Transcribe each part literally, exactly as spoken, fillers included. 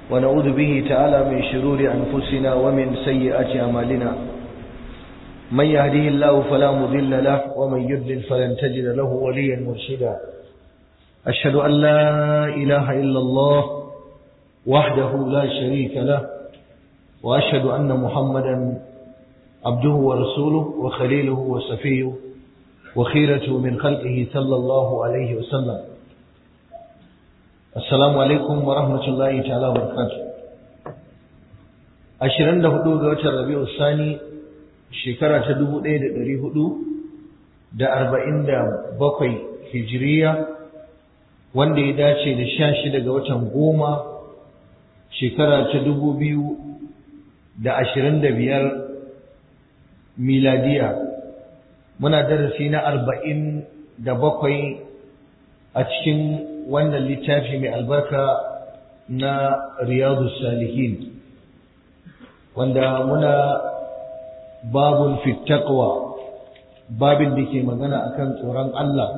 ونعوذ به تعالى من شرور أنفسنا ومن سيئات أعمالنا. من يهده الله فلا مضل له ومن يضلل فلن تجد له وليا مرشدا. أشهد أن لا إله إلا الله وحده لا شريك له، وأشهد أن محمدا عبده ورسوله وخليله وصفيه وخيرته من خلقه صلى الله عليه وسلم. Assalamu alaikum wa rahmatullahi ta'ala wa barakatuh. ashirin da hudu ga watan Rabi'u Sani shekara ta dubu ɗaya da ɗari hudu da arba'in da bakwai Hijiriya, wanda ya dace da sha shida ga watan goma shekara ta dubu biyu da ashirin da biyar miladiya. Muna darasi na arba'in da bakwai a cikin wannan littafi mai albarka na Riyadus Salihin, wanda muna babun fi taqwa, babin da ke magana akan tsoron Allah,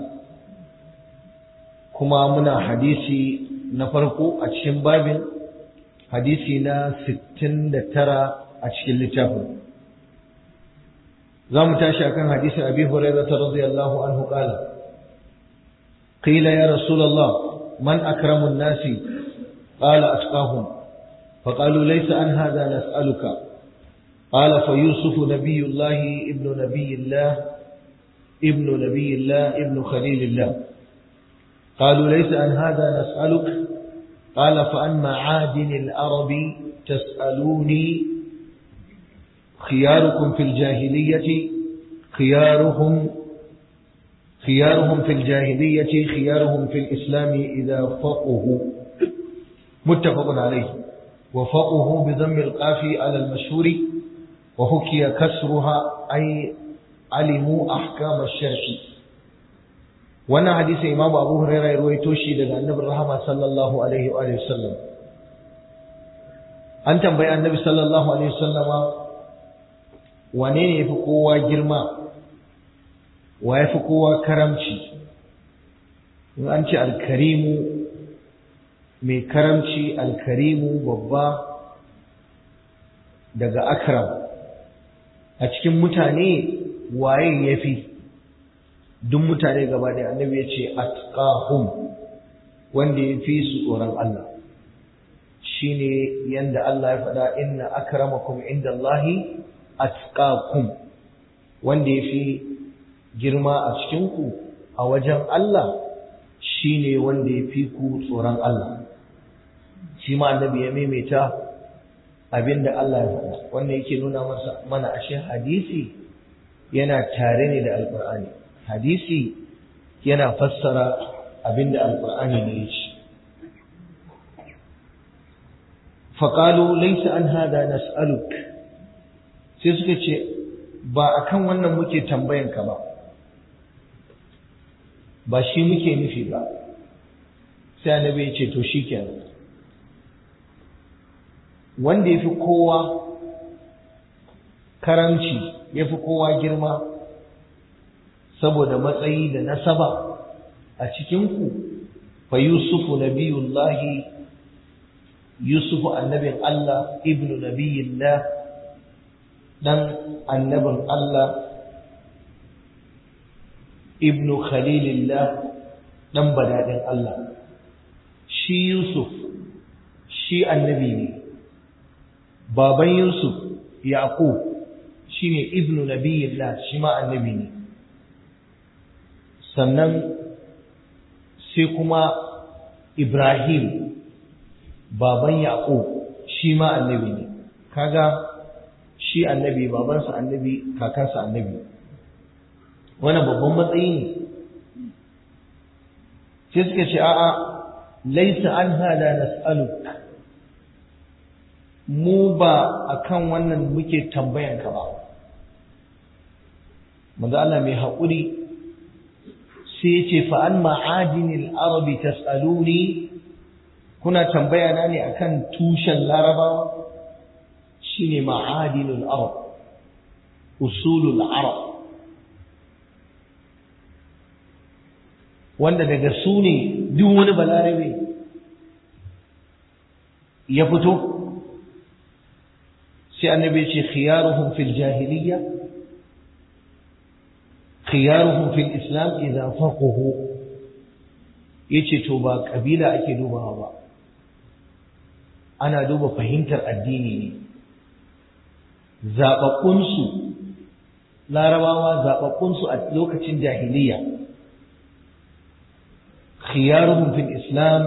kuma muna hadisi na farko a cikin babin, hadisi na sittin da tara a cikin littafin. za mu tashi akan hadisin Abi Hurairah radiyallahu anhu qala قيل يا رسول الله من أكرم الناس؟ قال أتقاهم. فقالوا ليس عن هذا نسألك. قال فيوسف نبي الله ابن نبي الله ابن نبي الله ابن خليل الله. قالوا ليس عن هذا نسألك. قال فعن معادن العرب تسألوني. خياركم في الجاهلية خيارهم خيارهم في الجاهلية خيارهم في الإسلام إذا فقهوا. متفق عليه. وفقهوا بضم القاف على المشهور، وحكي كسرها أي علموا أحكام الشرع. وانا حديث إمام أبو هريرة يروي توشي لدى النبي الرحمة صلى الله عليه وآله وسلم. أنت بيان النبي صلى الله عليه وسلم ونين يفقوا جرما wa ya fi kowa karamci. in an ce alkarimu mai karamci, alkarimu babba daga akram. a cikin mutane waye ya fi? duk mutane gaba ɗaya annabi ya ce atqahum, wanda ya fi su tsoron Allah. shine yanda Allah ya faɗa, inna akramakum indallahi atqakum. wanda ya fi girma a cikinku a wajen Allah shine wanda ya fi ku tsoron Allah. shi ma annabi ya maimaita abinda Allah ya faɗa. wannan yake nuna masa mana ashe hadisi yana tare ne da alqur'ani. hadisi yana fassara abinda alqur'ani ne ya ce. faqalu laysa an hada nas'aluk. sai suka ce ba akan wannan muke tambayanka ba, ba shi muke nufi ba. sai annabi ya ce to shikenan, wanda yafi kowa karamci, yafi kowa girma saboda matsayi da nasaba a cikin ku, fa yusufu nabiyullahi, yusufu annabin Allah, ibnu nabiyillah, dan annabin Allah, ibnu khalilillah, dan badadin Allah. shi Yusuf shi annabi ne. baban Yusuf Yaqub shine ibnu nabiyillah, shi ma annabi ne. sannan sai kuma Ibrahim baban Yaqub shi ma annabi ne. kaga shi annabi, babansa annabi, kakansa annabi. wannan babban matsayi ne. sai suka ce a'a, laisa an hada nas'aluk, mu ba akan wannan muke tambayan ka ba. manzo Allah mai haƙuri sai ya ce fa an ma'adinil arabi tas'aluni, kuna tambaya na ne akan tushen larabawa. shine ma'adinul arab, usulul arab, wanda daga su ne duk wani balarabe ya fito sai annabi ce khiyaruhum fil jahiliyya khiyaruhum fil islam idza faqahu, yace to ba kabila ake dubawa ba, ana duba fahimtar addini ne. zaɓaɓɓunsu larabawa zaɓaɓɓunsu a lokacin jahiliya khiyaruhum fil islam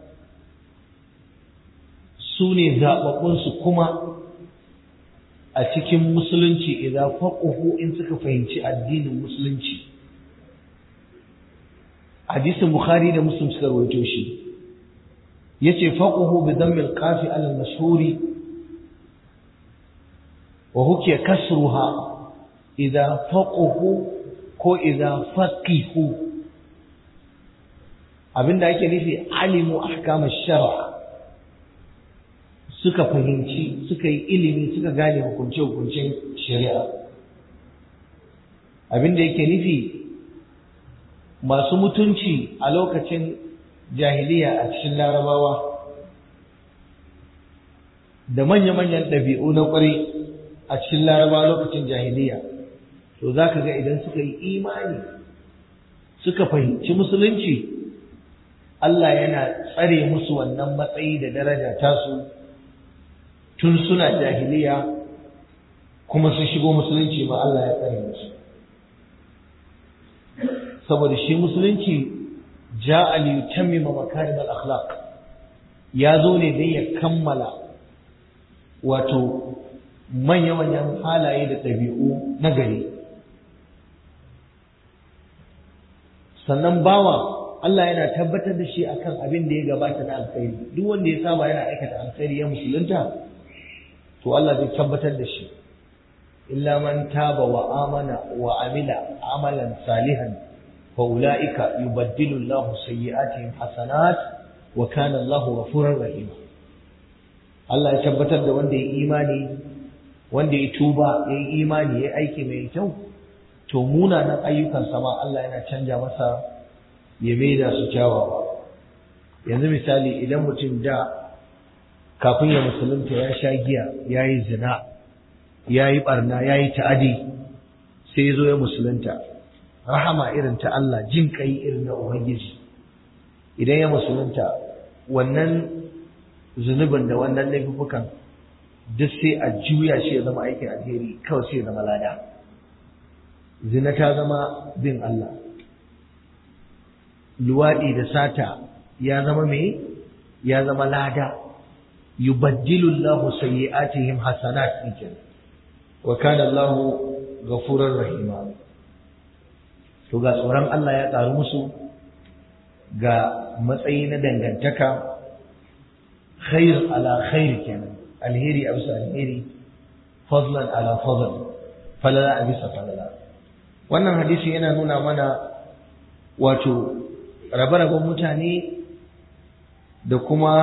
su ne zaɓaɓɓunsu kuma a cikin musulunci idan faƙuhu in suka fahimci addinin musulunci. hadisin bukhari da muslim suka rawaito shi yace faquhu bi dhamm al-qaf ala al-mashhuri wa hukiya kasruha idha faquhu ko idha faqihu, abinda ake nufi alimu ahkam ash-shar', suka fahimci suka yi ilimi suka gane hukunce hukuncen shari'a. abinda yake nufi masu mutunci a lokacin jahiliya a cikin larabawa da manya-manyan ɗabi'u na ƙwarai a cikin larabawa lokacin jahiliya, to za ka ga idan suka yi imani suka fahimci musulunci, Allah yana tsare musu wannan matsayi da daraja tasu tun suna jahiliya, kuma sun shigo musulunci ba Allah ya tsare musu. saboda shi musulunci ja'a li yutammima makarim al-akhlaq, ya zo ne dan ya kammala wato manya-manyan halaye da ɗabi'u na gari. sannan bawa Allah yana tabbatar da shi akan abin da ya gabata na alkhairi. Duk wanda ya saba yana aikata alkhairi ya musulunta, to Allah zai tabbatar da shi. illa man taba wa amana wa amila amalan salihan فأولئك يبدل الله سيئاتهم حسنات وكان الله غفورا رحيما. Allah ya tabbatar da wanda ya imani, wanda ya tuba, ya yi imani, ya aiki mai kyau, to munanan ayyukan sama Allah yana canja masa ya maida su kyawawa. Yanzu misali idan mutum da kafin ya musulunta ya sha giya, ya yi zina, ya yi barna, ya yi ta'adi, sai ya zo ya musulunta. Rahama irin ta Allah, jin kai irin na Ubangiji, idan ya musulunta wannan zunubin da wannan laifukan duk sai a juya shi ya zama aikin alheri, kawai sai ya zama lada. Zina ta zama bin Allah, luwaɗi da sata ya zama me? Ya zama lada. Yubaddilu Allahu sayyi'atihim hasanat, wa kana Allahu ghafurur rahima. To ga tsoron Allah ya ƙaru musu, ga matsayi na dangantaka, khair ala khair kenan, alheri a bisa alheri, fadlan ala fadl, falala a bisa falala. Wannan hadisi yana nuna mana wato rabe-raben mutane da kuma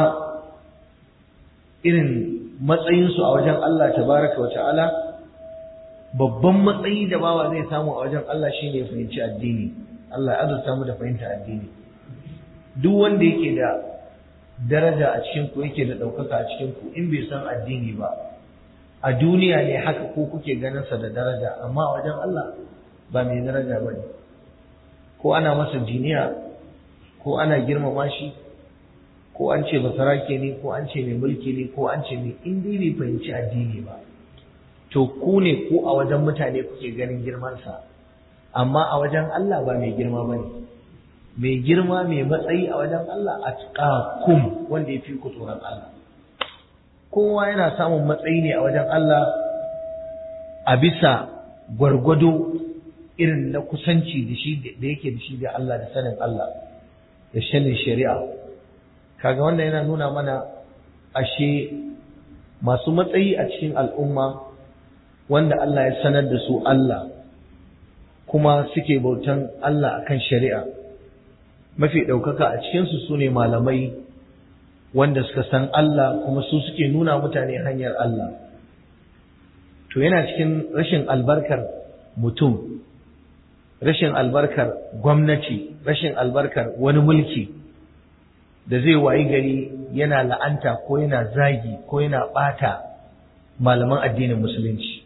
irin matsayinsu a wajen Allah tabaraka wa ta'ala. Babban matsayi da bawa zai samu a wajen Allah shine ya fahimci addini. Allah ya azurta mu da fahimta addini. Duk wanda yake da daraja a cikin ku, yake da ɗaukaka a cikin ku, in bai san addini ba, a duniya ne haka ko kuke ganin sa da daraja, amma a wajen Allah ba mai daraja bane. Ko ana masa jiniya, ko ana girmama shi, ko an ce basarake ne, ko an ce mai mulki ne, ko an ce mai, in dai bai fahimci addini ba, to ku ne ko a wajen mutane kuke ganin girmansa, amma a wajen Allah ba mai girma ba ne. Mai girma mai matsayi a wajen Allah atqakum, wanda ya fi ku tsoron Allah. Kowa yana samun matsayi ne a wajen Allah a bisa gwargwado irin na kusanci da shi da yake da shi da Allah, da sanin Allah, da sanin shari'a. Kaga wannan yana nuna mana ashe masu matsayi a cikin al'umma wanda Allah ya sanar da su Allah kuma suke bautan Allah akan shari'a, mafi ɗaukaka a cikinsu su ne malamai wanda suka san Allah kuma su suke nuna mutane hanyar Allah. To yana cikin rashin albarkar mutum, rashin albarkar gwamnati, rashin albarkar wani mulki, da zai wayi gari yana la'anta ko yana zagi ko yana ɓata malaman addinin musulunci.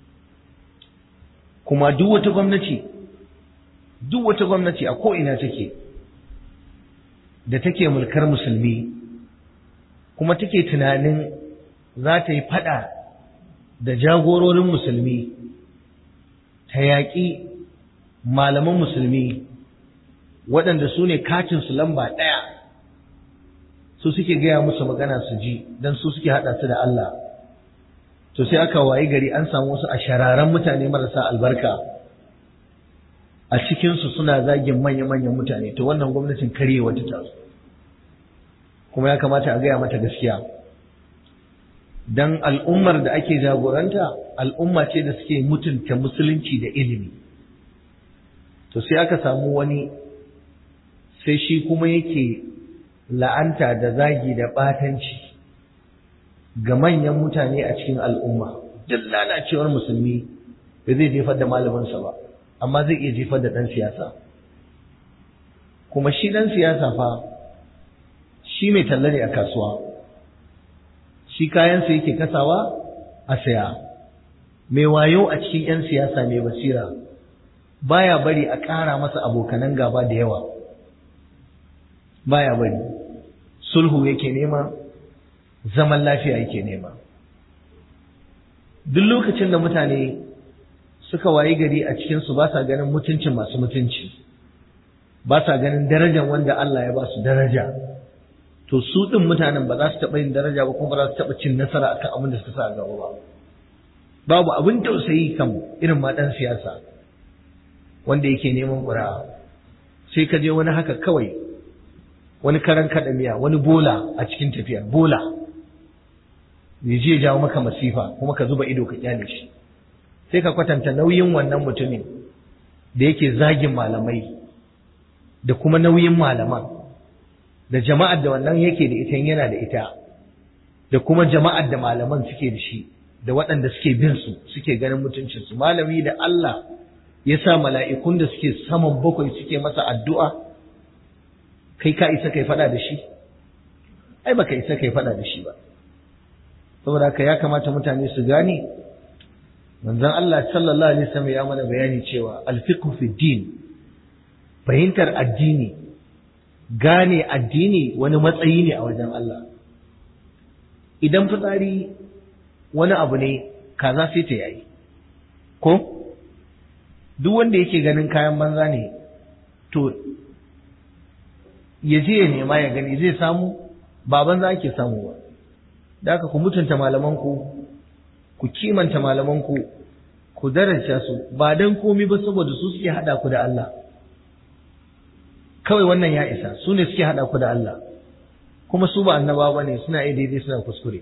Kuma duk wata gwamnati duk wata gwamnati a ko'ina take da take mulkar musulmi kuma take tunanin za ta yi fada da jagororin musulmi ta yaƙi malaman musulmi waɗanda su ne katinsu lamba ɗaya, su suke gaya musu magana su ji don su suke haɗa su da Allah. To sai aka wayi gari an samu wasu ashararan mutane marasa albarka a cikinsu suna zagin manya-manyan mutane, to wannan gwamnatin karyewa ta taso kuma ya kamata a gaya mata gaskiya. Dan al'ummar da ake jagoranta al'umma ce da suke mutunta musulunci da ilimi. To sai aka samu wani sai shi kuma yake la'anta da zagi da ɓatanci ga manyan mutane a cikin al'umma. Duk lalacewar musulmi ba zai jefar da malaminsa ba, amma zai iya jefar da ɗan siyasa. Kuma shi ɗan siyasa fa shi mai talla ne a kasuwa, shi kayansa yake kasawa a saya. Mai wayo a cikin 'yan siyasa mai basira baya bari a ƙara masa abokanan gaba da yawa, baya bari. Sulhu yake nema, zaman lafiya yake nema. Duk lokacin da mutane suka wayi gari a cikinsu ba sa ganin mutuncin masu mutunci, ba sa ganin darajar wanda Allah ya ba su daraja, to su ɗin mutanen ba za su taɓa yin daraja ba kuma ba za su taɓa cin nasara akan abin da suka sa a gaba ba. Babu abin tausayi kan irin ma ɗan siyasa wanda yake neman ƙuri'a, sai ka je wani haka kawai, wani karan kaɗa miya, wani bola a cikin tafiya, bola ya je jawo maka masifa kuma ka zuba ido ka kyale shi. Sai ka kwatanta nauyin wannan mutumin da yake zagin malamai da kuma nauyin malaman da jama'ar da wannan yake da ita yana da ita, da kuma jama'ar da malaman suke da shi da waɗanda suke bin su suke ganin mutuncinsu. Malami da Allah ya sa mala'ikun da suke saman bakwai suke masa addu'a, kai ka isa kai faɗa da shi? Ai baka isa kai faɗa da shi ba. Saboda haka ya kamata mutane su gane, manzon Allah sallallahu alaihi wasallam ya mana bayani cewa al-fiqhu fi din, fahimtar addini, gane addini wani matsayi ne a wajen Allah. Idan fitsari wani abu ne, kaza sai ta yayi, ko duk wanda yake ganin kayan banza ne, to ya je ya nema ya gani zai samu, ba banza ake samu ba. Da haka ku mutunta malamanku, ku kimanta malamanku, ku daraja su, ba dan komai ba saboda su suke hada ku da Allah. Kawai wannan ya isa, su ne suke hada ku da Allah, kuma su ba annabawa bane, suna iya daidai suna kuskure.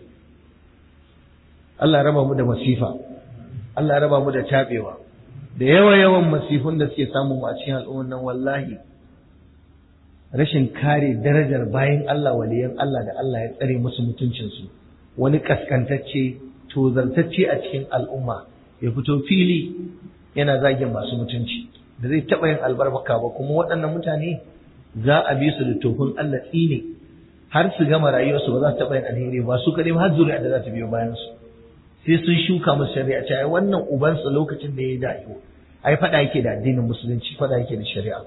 Allah raba mu da masifa, Allah raba mu da tabewa, da yawa yawan masifun da suke samu a cikin al'ummar nan wallahi rashin kare darajar bayan Allah, waliyan Allah da Allah ya tsare musu mutuncinsu. Wani kaskantacce, tozartacce a cikin al'umma ya fito fili yana zagin masu mutunci, da zai taɓa yin albarka ba. Kuma waɗannan mutane za a bi su da tofin Allah tsine har su gama rayuwarsu, ba za su taɓa yin alheri ba su kaɗai, har zuri'a da za ta biyo bayan su sai sun shuka musu shari'a. Ce ai wannan ubansa lokacin da ya dawo ai faɗa yake da addinin musulunci, faɗa yake da shari'a.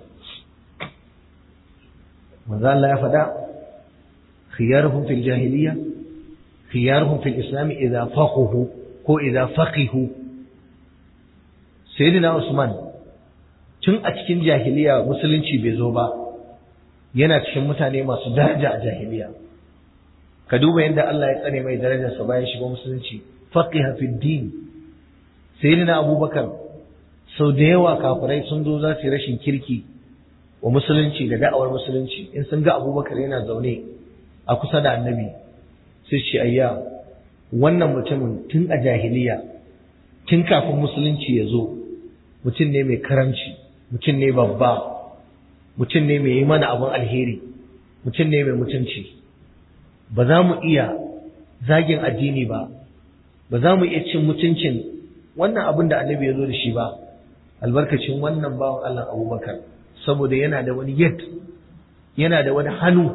manzo Allah ya faɗa khiyaruhum fil jahiliya khiyaruhum fil islam idza faqahu ko idza faqihu. Sayyidina Usman tun a cikin jahiliya musulunci bai zo ba, yana cikin mutane masu daraja a jahiliya. Ka duba yadda Allah ya tsare mai darajarsa bayan shiga musulunci, faqiha fid din. Sayyidina Abubakar sau da yawa kafirai sun zo za su yi rashin kirki wa musulunci da da'awar musulunci, in sun ga Abubakar yana zaune a kusa da annabi sai ce ayya wannan mutumin tun a jahiliya, tun kafin musulunci ya zo, mutum ne mai karamci, mutum ne babba, mutum ne mai yi mana abin alheri, mutum ne mai mutunci. Ba za mu iya zagin addini ba, ba za mu iya cin mutuncin wannan abin da annabi ya zo da shi ba, albarkacin wannan bawan Allah Abubakar, saboda yana da wani yad, yana da wani hannu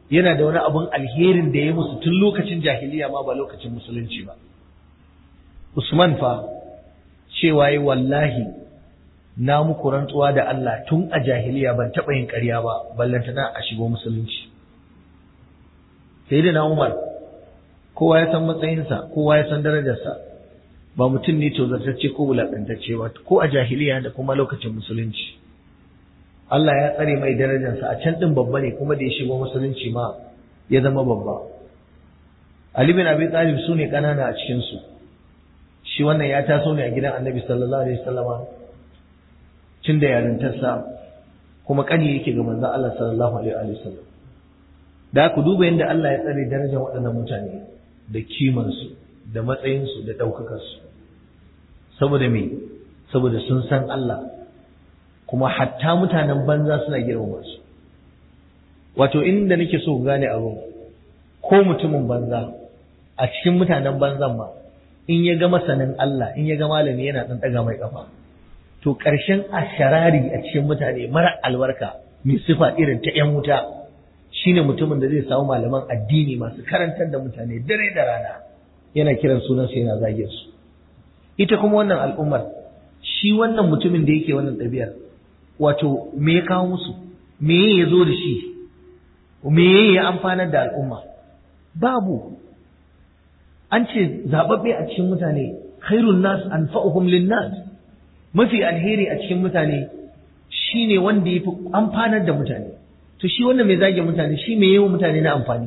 yana da wani abun alherin da ya musu tun lokacin jahiliya ma ba lokacin musulunci ba. Usman fa cewa yi wallahi na muku rantsuwa da Allah tun a jahiliya ban taɓa yin ƙarya ba ballantana a shigo musulunci. Sai da na Umar kowa ya san matsayinsa, kowa ya san darajarsa, ba mutum ne tozartacce ko wulaƙantacce ba, ko a jahiliya da kuma lokacin musulunci. Allah ya tsare mai darajarsa, a can ɗin babba ne kuma da ya shigo musulunci ma ya zama babba. Ali bin Abi Talib su ne ƙanana a cikinsu, shi wannan ya taso ne a gidan Annabi sallallahu alaihi wasallama tun da yarintarsa, kuma ƙani yake ga manzon Allah sallallahu alaihi wasallam. Da ku duba yadda Allah ya tsare darajar waɗannan mutane da kimansu da matsayinsu da ɗaukakarsu. Saboda me? Saboda sun san Allah, kuma hatta mutanen banza suna girmama su. Wato inda nake so ku gane abin, ko mutumin banza a cikin mutanen banzan ma in ya ga masanin Allah, in ya ga malami yana ɗan ɗaga mai ƙafa, to ƙarshen asharari a cikin mutane mara albarka mai sifa irin ta ‘yan wuta shine mutumin da zai samu malaman addini masu karantar da mutane dare da rana yana kiran sunansu yana zage su. Ita kuma wannan al'ummar, shi wannan mutumin da yake wannan ɗabi'ar, wato me ya kawo musu, me ya zo da shi, me ya amfanar da al'umma? Babu. An ce zaɓaɓɓe a cikin mutane khairun nas anfa'uhum lin-nas, mafi alheri a cikin mutane shine wanda yafi amfanar da mutane. To shi wannan mai zage mutane, shi mai yawan mutane na amfani.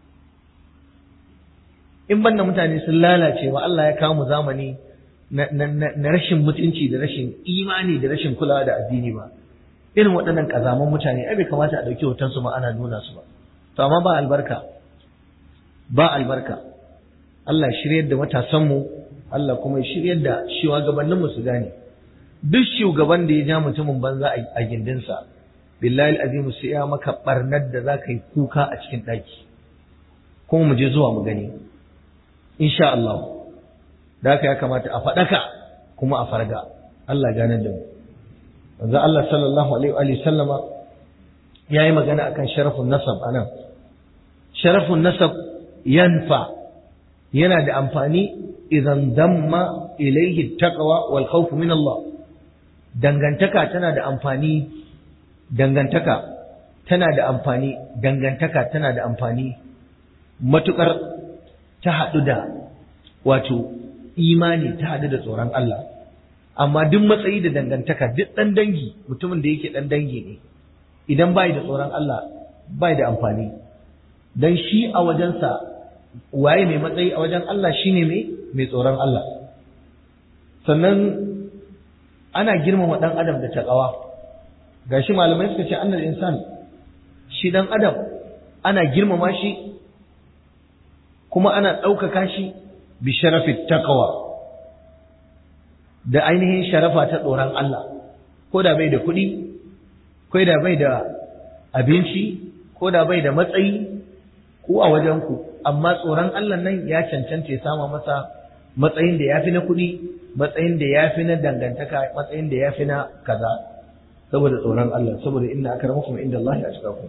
In banda mutane sun lalace wa Allah ya kawo mu zamani na rashin mutunci da rashin imani da rashin kulawa da addini ba. Irin waɗannan ƙazaman mutane ai bai kamata a ɗauki hotonsu ma ana nuna su ba. To amma ba albarka, ba albarka. Allah shiryar da matasanmu, Allah kuma shiryar da shugabanninmu su gane. Duk shugaban da ya ja mutumin banza a gindinsa, billahi al'azimu sai ya maka barnar da za ka yi kuka a cikin ɗaki, kuma mu je zuwa mu gani insha Allah. Da haka ya kamata a faɗaka kuma a farga. Allah ganar da mu. Manzo Allah sallallahu alaihi wa sallama yayi magana akan sharafun nasab anan. Sharafun nasab yanfa, yana da amfani idan damma ilaihi taqwa wal khawf min Allah. Dangantaka tana da amfani dangantaka tana da amfani dangantaka tana da amfani matukar ta haɗu da wato imani, ta haɗu da tsoron Allah. Amma duk matsayi da dangantaka, duk ɗan dangi, mutumin da yake ɗan dangi ne, idan bai da tsoron Allah bai da amfani. Dan shi a wajensa waye mai matsayi a wajen Allah shine mai mai tsoron Allah. Sannan ana girmama ɗan adam da taqwa. Gashi malamai suka ce annal insan, shi dan adam ana girmama shi kuma ana ɗaukaka shi bi sharafit taqwa, da ainihin sharafa ta tsoron Allah. Ko da bai da kuɗi, ko da bai da abinci, ko da bai da matsayi ko a wajen ku, amma tsoron Allah nan ya cancanta ya sama masa matsayin da yafi na kuɗi, matsayin da yafi na dangantaka, matsayin da yafi na kaza. Saboda tsoron Allah, saboda inna akramakum indallahi atqakum.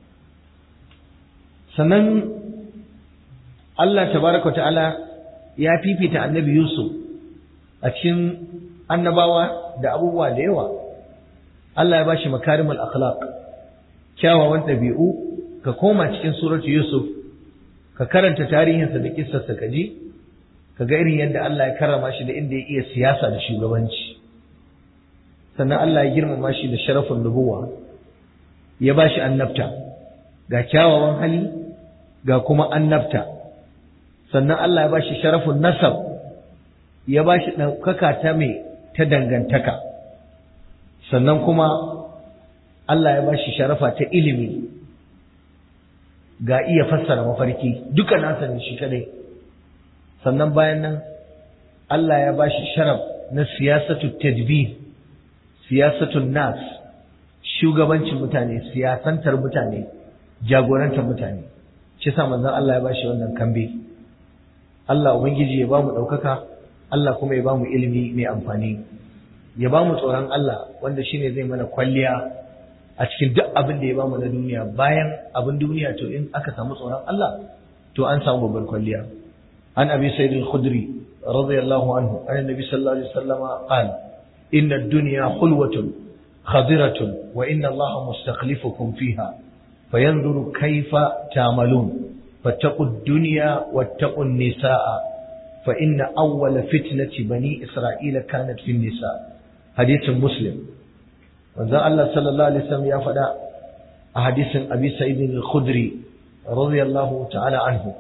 Sannan Allah tabaraka ta'ala ya fifita annabi Yusuf a cikin annabawa da abubuwa da yawa. Allah ya bashi makarimul akhlaq, kyawawan ɗabi'u. Ka koma cikin suratu Yusuf ka karanta tarihinsa da kissarsa ka ji, ka ga irin yadda Allah ya karrama shi da inda ya iya siyasa da shugabanci. Sannan Allah ya girmama shi da sharafin nubuwa, ya ba shi annabta, ga kyawawan hali ga kuma annabta. Sannan Allah ya ba shi sharafin nasab, ya ba shi ɗaukaka ta mai ta dangantaka. Sannan kuma Allah ya ba shi sharafa ta ilimi, ga iya fassara mafarki, duka nasa ne shi kadai. Sannan bayan nan Allah ya ba shi sharaf na siyasatu tadbir, siyasatun nas, shugabancin mutane, siyasantar mutane, jagorantar mutane. Shi sa manzon Allah ya bashi wannan kambe. Allah ubangiji ya bamu daukaka, Allah kuma ya bamu ilimi mai amfani, ya bamu tsoron Allah wanda shine zai mana kwalliya a cikin duk abin da ya bamu na duniya, bayan abin duniya to in aka samu tsoron Allah to an samu babbar kwalliya. An Abi Sa'id al-Khudri radiyallahu anhu an Nabi sallallahu alaihi wasallam qala inna ad-dunya khulwatun khadiratun wa inna Allah mustakhlifukum fiha fayanzuru kayfa ta'malun fattaqu ad-dunya wattaqu an-nisaa fa inna awwala fitnati bani Isra'ila kanat fi an-nisaa. Hadithin Muslim. Manzon Allah sallallahu alaihi wasallam ya faɗa a hadisin Abi Sa'id al-Khudri radiyallahu ta'ala anhu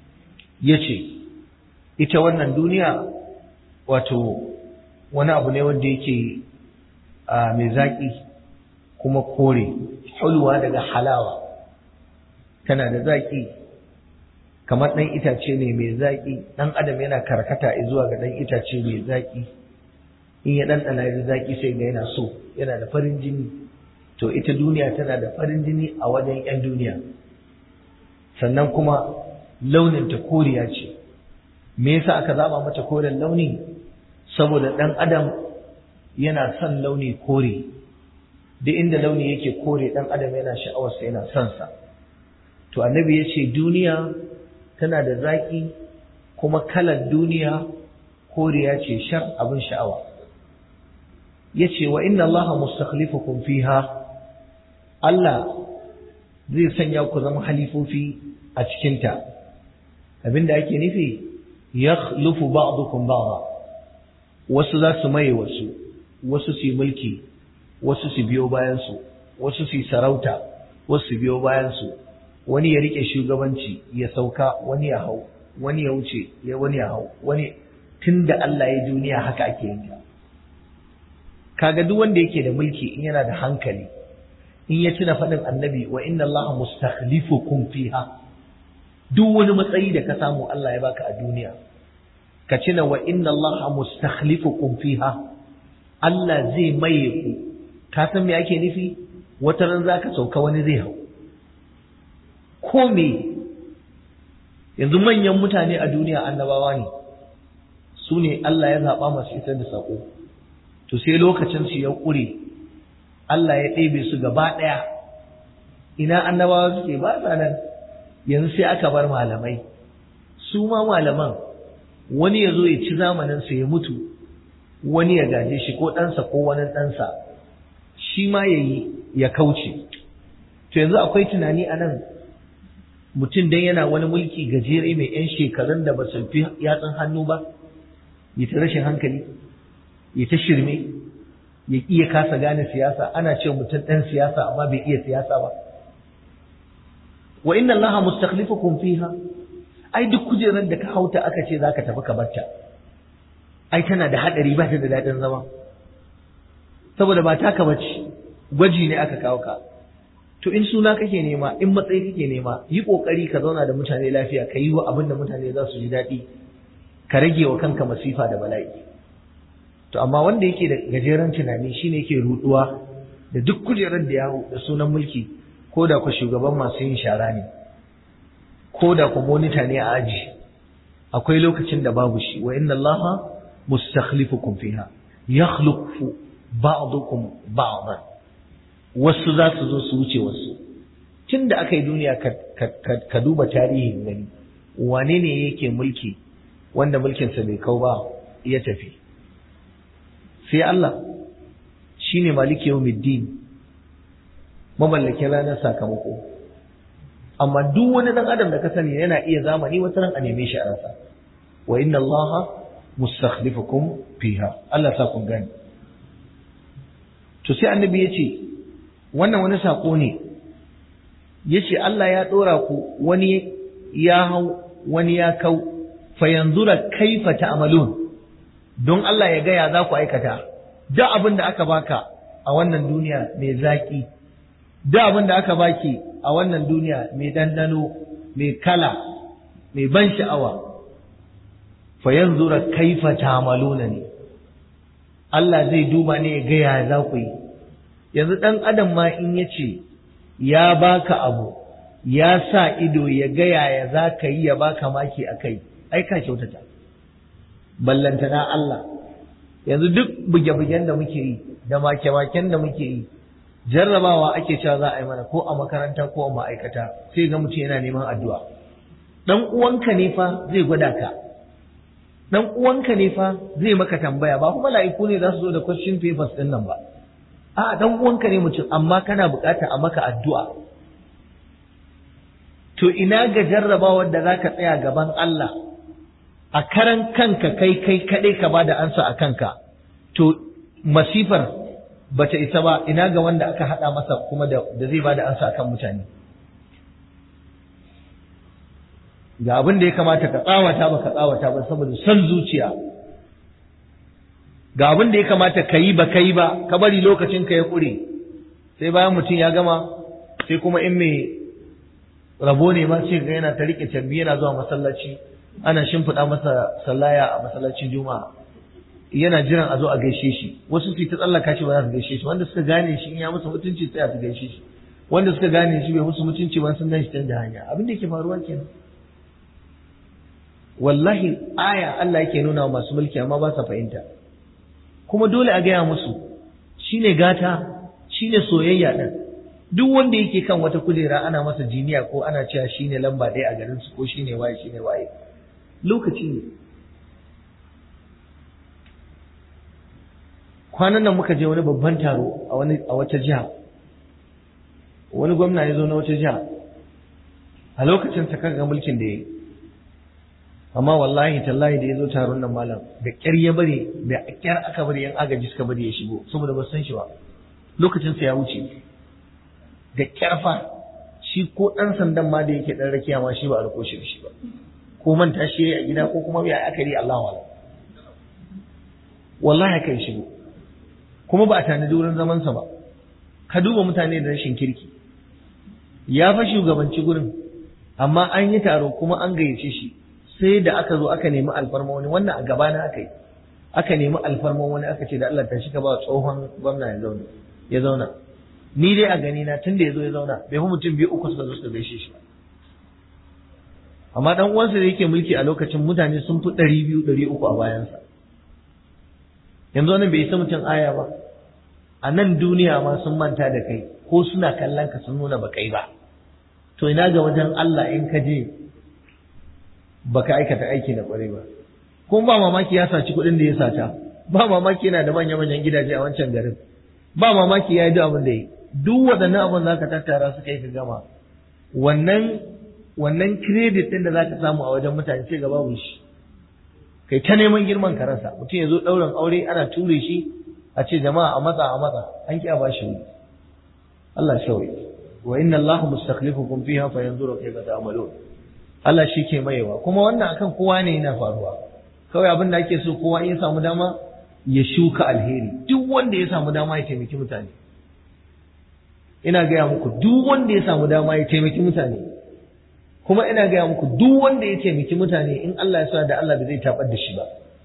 yace ita wannan duniya wato wani abu ne wanda yake mai zaki kuma kore, hulwa daga halawa, tana da zaki kamar ɗan itace ne mai zaki. ɗan adam yana karkata zuwa ga ɗan itace mai zaki, in ya ɗanɗana ya zaki sai ga yana so, yana da farin jini. To ita duniya tana da farin jini a wajen 'yan duniya, sannan kuma launinta koriya ce. Me yasa aka zaba mata koren launi? Saboda ɗan adam yana son launi kore, duk inda launi yake kore ɗan adam yana sha'awarsa, yana son sa. To annabi ya ce duniya tana da zaki kuma kalar duniya koriya ce, shar, abin sha'awa. Ya ce wa inna Allaha mustakhlifukum fiha, Allah zai sanya ku zama halifofi a cikinta. Abinda ake nufi yakhlufu ba'dukum ba'da, wasu za su maye wasu, wasu su yi mulki, wasu su biyo bayan su, wasu su yi sarauta, wasu su biyo bayan su. Wani ya rike shugabanci ya sauka, wani ya hau, wani ya wuce, ya wani ya hau, wani tunda Allah ya duniya haka ake yin ta. Kaga duk wanda yake da mulki in yana da hankali, in ya tuna faɗin annabi wa inna Allaha mustakhlifukum fiha, duk wani matsayi da ka samu Allah ya baka a duniya, ka tuna wa inna Allaha mustakhlifukum fiha, Allah zai maye ku. Ka san me ake nufi? Wata ran zaka sauka, wani zai hau. Ko me? Yanzu manyan mutane a duniya annabawa ne, su ne Allah ya zaɓa masu isar da saƙo. To sai lokacin su ya ƙure, Allah ya ɗebe su gaba ɗaya. Ina annabawa suke? Ba sa nan. Yanzu sai aka bar malamai. Su ma malaman wani ya zo ya ci zamaninsa ya mutu, wani ya gaje shi, ko ɗansa ko wani ɗansa, shi ma ya yi ya kauce. To yanzu akwai tunani a nan, mutum dan yana wani mulki gajere mai 'yan shekarun da ba su fi yatsun hannu ba, ya ta rashin hankali, ya ta shirme, ya iya kasa gane siyasa. Ana cewa mutum ɗan siyasa amma bai iya siyasa ba. Wa inna Allaha mustakhlifukum fiha, ai duk kujerar da ka hauta aka ce zaka tafi ka barta, ai tana da hadari, ba ta da dadin zama, saboda ba taka bace, gwaji ne aka kawo ka. To in suna kake nema, in matsayi kake nema, yi kokari ka zauna da mutane lafiya, ka yi wa abin da mutane za su ji daɗi, ka rage wa kanka masifa da bala'i. To amma wanda yake da gajeren tunani shine yake ruduwa da duk kujerar da ya hau da sunan mulki, ko da ku shugaban masu yin shara ne, ko da ku monita ne a aji, akwai lokacin da babu shi. Wa inna Allaha mustakhlifukum fiha yakhluqu ba'dukum ba'dan, wasu za su zo su wuce wasu. Tun da aka yi duniya ka duba tarihin gani, wane ne yake mulki wanda mulkinsa bai kau ba ya tafi? Sai Allah shi ne maliki yawmiddin, mamallakin ranar sakamako. Amma duk wani ɗan adam da ka sani yana iya zamani wata ran a neme shi a rasa. Wa inna Allaha mustakhlifukum fiha. Allah sa kun gani. To sai annabi ya ce wannan wani sako ne, ya ce Allah ya ɗora ku, wani ya hau wani ya kau, fa yanzura kaifa ta'malun, don Allah ya gaya za ku aikata. Da abin da aka baka a wannan duniya mai zaki, da abin da aka baki a wannan duniya mai dandano, mai kala, mai ban sha'awa, fa yanzura kaifa ta'maluna ne. Allah zai duba ne ya gaya za ku yi. Yanzu ɗan adam ma in ya ce ya baka abu, ya sa ido ya gaya ya za ka yi, ya baka maki a kai, ai ka kyautata. Ballantana Allah, yanzu duk buge-bugen da muke yi, da make-maken da muke yi, jarrabawa ake cewa za a yi mana ko a makaranta ko a ma'aikata, sai ga mutum yana neman addu'a. Dan uwanka ne fa zai gwada ka, dan uwanka ne fa zai maka tambaya, ba kuma mala'iku ne za su zo da question papers din nan ba. A dan uwanka ne mutum, amma kana bukata a maka addu'a. To ina ga jarrabawar da zaka tsaya gaban Allah a karan kanka kai kai kadai ka bada ansa a kanka, to masifar bata isa ba, ina ga wanda aka hada masa kuma da, da zai bada ansa akan mutane. Ga abin da ya kamata ka tsawata ba ka tsawata ba saboda son zuciya, ga abin da ya kamata ka yi ba ka yi ba, ka bari lokacin ka ya kure, sai bayan mutum ya gama, sai kuma in mai rabo ne ma sai ga yana ta rike tarbi yana zuwa masallaci, ana shimfiɗa masa sallaya a masallacin juma'a, yana jiran a zo a gaishe shi. Wasu su ta tsallaka shi ba za su gaishe shi, wanda suka gane shi in ya musu mutunci sai su gaishe shi, wanda suka gane shi bai musu mutunci ba sun gan shi canja hanya. Abin da yake faruwa kenan. Wallahi aya Allah yake nuna wa masu mulki amma ba sa fahimta, kuma dole a gaya musu shine gata, shine soyayya ɗin. Duk wanda yake kan wata kujera ana masa jiniya ko ana cewa shine lamba ɗaya a garin su ko shine waye shine waye, lokaci ne. Kwanan nan muka je wani babban taro a wani a wata jiha, wani gwamna ya zo na wata jiha, a lokacin sa kaga mulkin da yayi, amma wallahi tallahi da ya zo taron nan malam da ƙyar ya bari, da ƙyar aka bari yan agaji suka bari ya shigo saboda ba san shi ba, lokacin sa ya wuce. Da kyarfa shi ko ɗan sandan ma da yake ɗan rakiya ma shi ba a riko shi da shi ba, ko manta shi a gida ko kuma bai akari Allah wala, wallahi kai shigo, kuma ba a tanadi wurin zaman sa ba. Ka duba mutane da rashin kirki, ya fa shugabanci gurin amma an yi taro kuma an gayyace shi, sai da aka zo aka nemi alfarma wani, wannan a gaba na aka yi, aka nemi alfarma wani aka ce da Allah ta shi ka ba tsohon gwamna ya zauna ya zauna ni dai a gani na tun da ya zo ya zauna bai fi mutum biyu uku suka zo suka gaishe shi, amma dan uwansa da yake mulki a lokacin mutane sun fi ɗari biyu ɗari uku a bayansa. Yanzu wannan bai isa mutum aya ba, a nan duniya ma sun manta da kai ko suna kallon ka sun nuna ba kai ba, to ina ga wajen Allah in ka je baka aikata aiki da kwarai ba. Kuma ba mamaki ya saci kuɗin da ya sata, ba mamaki yana da manya-manyan gidaje a wancan garin, ba mamaki ya yi duk abin da yi. Duk waɗannan abin za ka tattara su kai ka gama, wannan wannan credit ɗin da za ka samu a wajen mutane sai ga babu shi, kai ta neman girman ka rasa. Mutum ya zo ɗaurin aure ana ture shi a ce jama'a a matsa a matsa, an ƙi a ba shi wuri. Allah shawai, wa inna Allah mustakhlifukum fiha fa yanzuru kayfa ta'malun. Allah shi ke mayewa, kuma wannan akan kowa ne yana faruwa. Kawai abin da ake so kowa in ya samu dama ya shuka alheri, duk wanda ya samu dama ya taimaki mutane. Ina gaya muku duk wanda ya samu dama ya taimaki mutane, kuma ina gaya muku duk wanda ya taimaki mutane in Allah ya sa da Allah da zai tabar da shi ba.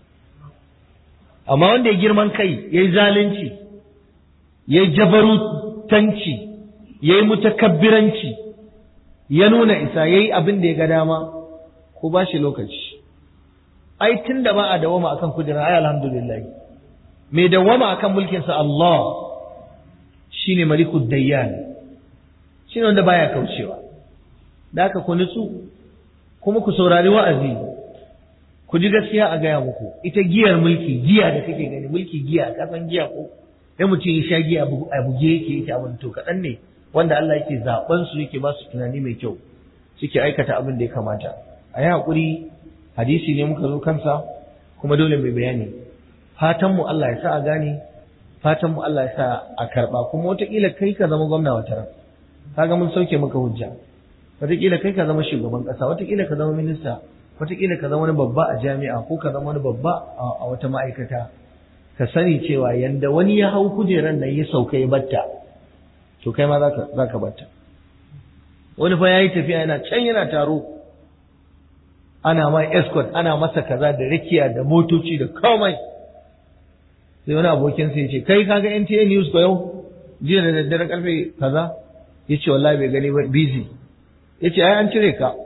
Amma wanda ya girman kai, ya yi zalunci, ya yi jabarutanci, ya yi mutakabbiranci, ya nuna isa, ya yi abin da ya ga dama, ko ba shi lokaci. Ai tun da ba a dawama akan kujera, ai alhamdulillah. Mai dawama akan mulkinsa Allah shine malikud dayyan, shine wanda baya kaucewa. Da haka ku nutsu kuma ku saurari wa'azi, ku ji gaskiya a gaya muku. Ita giyar mulki, giya da kake gani, mulki giya, ka san giya ko? Sai mutum ya sha giya a buge yake yake abin to kaɗan ne wanda Allah yake zaɓen su yake ba su tunani mai kyau, suke aikata abin da ya kamata. A yi haƙuri, hadisi ne muka zo kansa kuma dole mai bayani. Fatan mu Allah ya sa a gane, fatan mu Allah ya sa a karɓa, kuma wataƙila kai ka zama gwamna wata ran, kaga mun sauke maka hujja. Wataƙila kai ka zama shugaban ƙasa, wataƙila ka zama minista, wataƙila ka zama wani babba a jami'a ko ka zama wani babba a wata ma'aikata. Ka sani cewa yanda wani ya hau kujeran nan ya sauka ya batta, to kai ma za ka batta. Wani fa ya yi tafiya yana can yana taro, ana ma escort, ana masa kaza da rakiya da motoci da komai. Sai wani abokin sai ya ce, kai kaga N T A News ko yau? Jiya da daddare karfe kaza? Ya ce wallahi bai gani ba, busy. Ya ce ai an cire ka.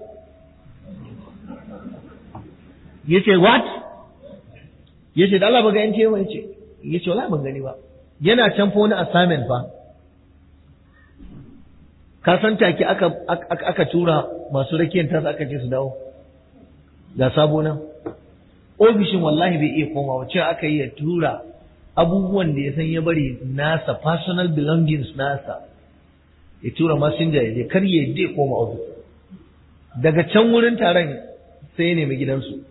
Ya ce what? Ya ce da Allah ba ga N T A ba? Ya ce ya ce wallahi ban gani ba. Yana can fa wani assignment fa. ka san take aka aka tura masu rakiyar ta aka ce su dawo ga sabo nan ofishin wallahi bai iya komawa cewa aka yi ya tura abubuwan da ya san ya bari nasa personal belongings nasa ya tura messenger ya je kar ya je koma ofis daga can wurin taron sai ya nemi gidansu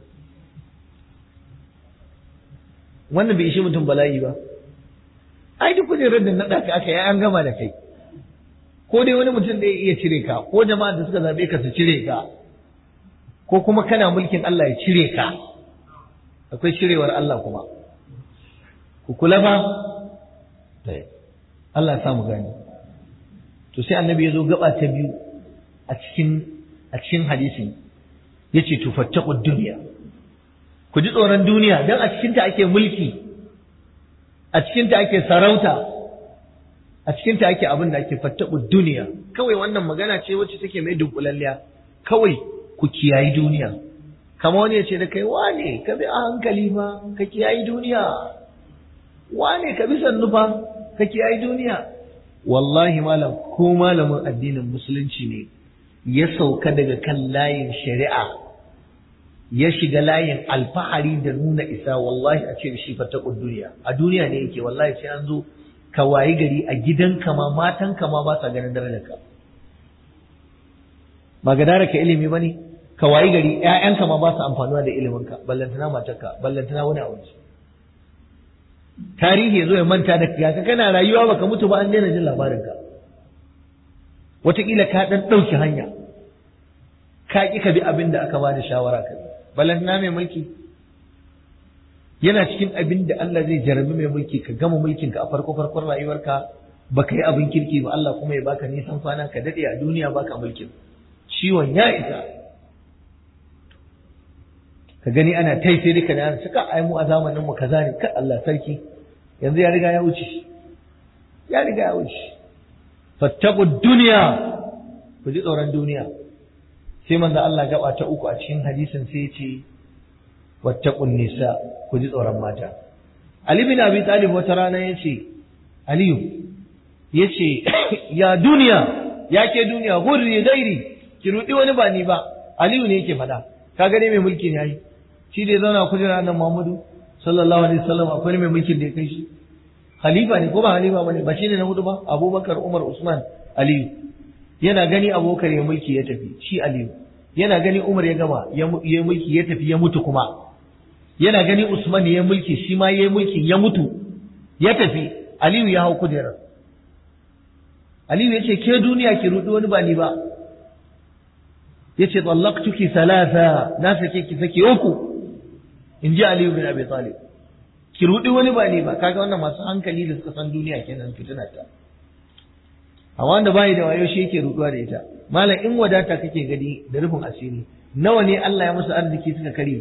wannan bai ishi mutum bala'i ba ai duk kujerar da naɗa ka aka yi an gama da kai ko dai wani mutum da ya iya cire ka ko jama'a da suka zaɓe ka su cire ka ko kuma kana mulkin Allah ya cire ka akwai cirewar Allah kuma ku kula fa Allah ya samu gani to sai annabi ya zo gaba ta biyu a cikin a cikin hadisin yace tufattaqud dunya ku ji tsoron duniya dan a cikin ta ake mulki a cikin ta ake sarauta a cikin ta ake abin da ake fattaqud dunya kawai wannan magana ce wacce take mai dunkulalliya kawai ku kiyayi duniya kama wani ya ce da kai wane ka bi a hankali fa ka kiyayi duniya wane ka bi sannu fa ka kiyayi duniya wallahi malam ko malamin addinin musulunci ne ya sauka daga kan layin shari'a ya shiga layin alfahari da nuna isa wallahi a ce shi fattaqud duniya a duniya ne yake wallahi sai an zo ka wayi gari a gidanka ma matanka ma ba sa ganin darajarka ba ga dara ka ilimi bane ka wayi gari ƴaƴanka ma ba su amfanuwa da iliminka ballantana matarka ballantana wani abu tarihi yazo ya manta da ka kana rayuwa baka mutu ba an daina jin labarinka wataƙila ka dan ɗauki hanya ka ƙi ka bi abin da aka ba da shawara ka ballantana mai mulki yana cikin abin da Allah zai jarabi mai mulki ka gama mulkinka a farko farkon rayuwarka baka yi abin kirki ba Allah kuma ya baka nisan kwana ka dade a duniya baka mulkin ciwon ya isa ka gani ana tai sai duka da suka ai mu a zamanin mu kaza ne ka Allah sarki yanzu ya riga ya wuce ya riga ya wuce fattaqud dunya ku ji tsoron duniya sai manzo Allah gaba ta uku a cikin hadisin sai ya ce wattaqun nisa ku ji tsoron mata Ali bin Abi Talib wata rana yace Aliyu yace ya duniya yake duniya gurri gairi ki rudi wani ba ni ba Aliyu ne yake faɗa kaga ne mai mulki ne yayi shi dai zauna kujera nan Muhammadu sallallahu alaihi wasallam akwai mai mulkin da ya kai shi khalifa ne ko ba khalifa bane ba shine na hudu ba Abubakar Umar Usman Aliyu yana gani Abubakar ya mulki ya tafi shi Aliyu yana gani Umar ya gama ya mulki ya tafi ya mutu kuma yana gani Usman ya mulki shi ma ya mulki ya mutu ya tafi Aliyu ya hau kujerar Aliyu ya ce ke duniya ki rudi wani ba ni ba yace tallaqtuki thalatha na sake ki sake uku inji Ali bin Abi Talib ki rudi wani ba ne ba kaga wannan masu hankali da suka san duniya kenan fitina ta a wanda bai da wayo shi yake ruduwa da ita malam in wadata kake gani da rufin asiri nawa ne Allah ya musu arziki suka kare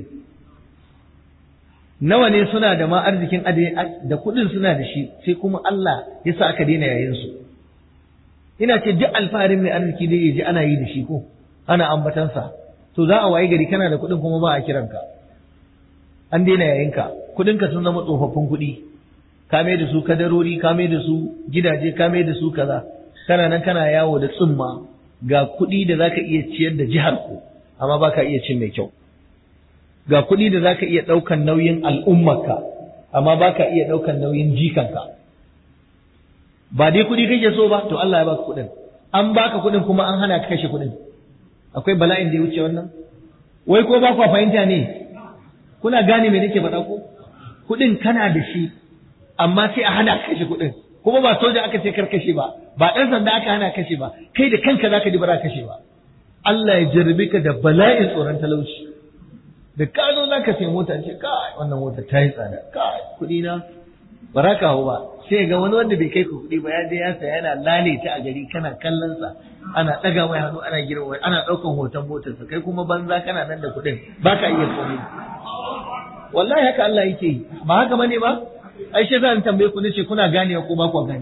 nawa ne suna da ma arzikin da kudin suna da shi sai kuma Allah ya sa aka daina yayin su ina ce duk alfaharin mai arziki da yaji ana yi da shi ko ana ambatansa to za a waye gari kana da kuɗin kuma ba a kiranka an daina yayinka kuɗinka sun zama tsofaffin kuɗi ka mai da su kadarori ka mai da su gidaje ka mai da su kaza kana nan kana yawo da tsumma ga kuɗi da zaka iya ciyar da jihar ku amma baka iya cin mai kyau ga kuɗi da zaka iya ɗaukan nauyin al'ummarka amma baka iya ɗaukan nauyin jikanka ba dai kuɗi kake so ba to Allah ya baka kuɗin an baka kuɗin kuma an hana ka kashe kuɗin akwai bala'in da ya wuce wannan wai ko ba ku fahimta ne kuna gane me nake faɗa ko kuɗin kana da shi amma sai a hana kashe kuɗin kuma ba soja aka ce kar kashe ba ba ɗan sanda aka hana kashe ba kai da kanka zaka ji ba za kashe ba Allah ya jarrabe ka da bala'in tsoron talauci da ka zo zaka sai mota ce kai wannan mota ta yi tsada kai kuɗi na ba za ka hau ba sai ga wani wanda bai kai ku kuɗi ba ya je ya saya yana lalata a gari kana kallon sa ana ɗaga mai hannu ana girma ana ɗaukan hoton motarsa kai kuma banza kana nan da kuɗin ba ka iya komai wallahi haka Allah yake yi ba haka bane ba ai shi zan tambaye ku nace kuna ganewa ko ba ku gane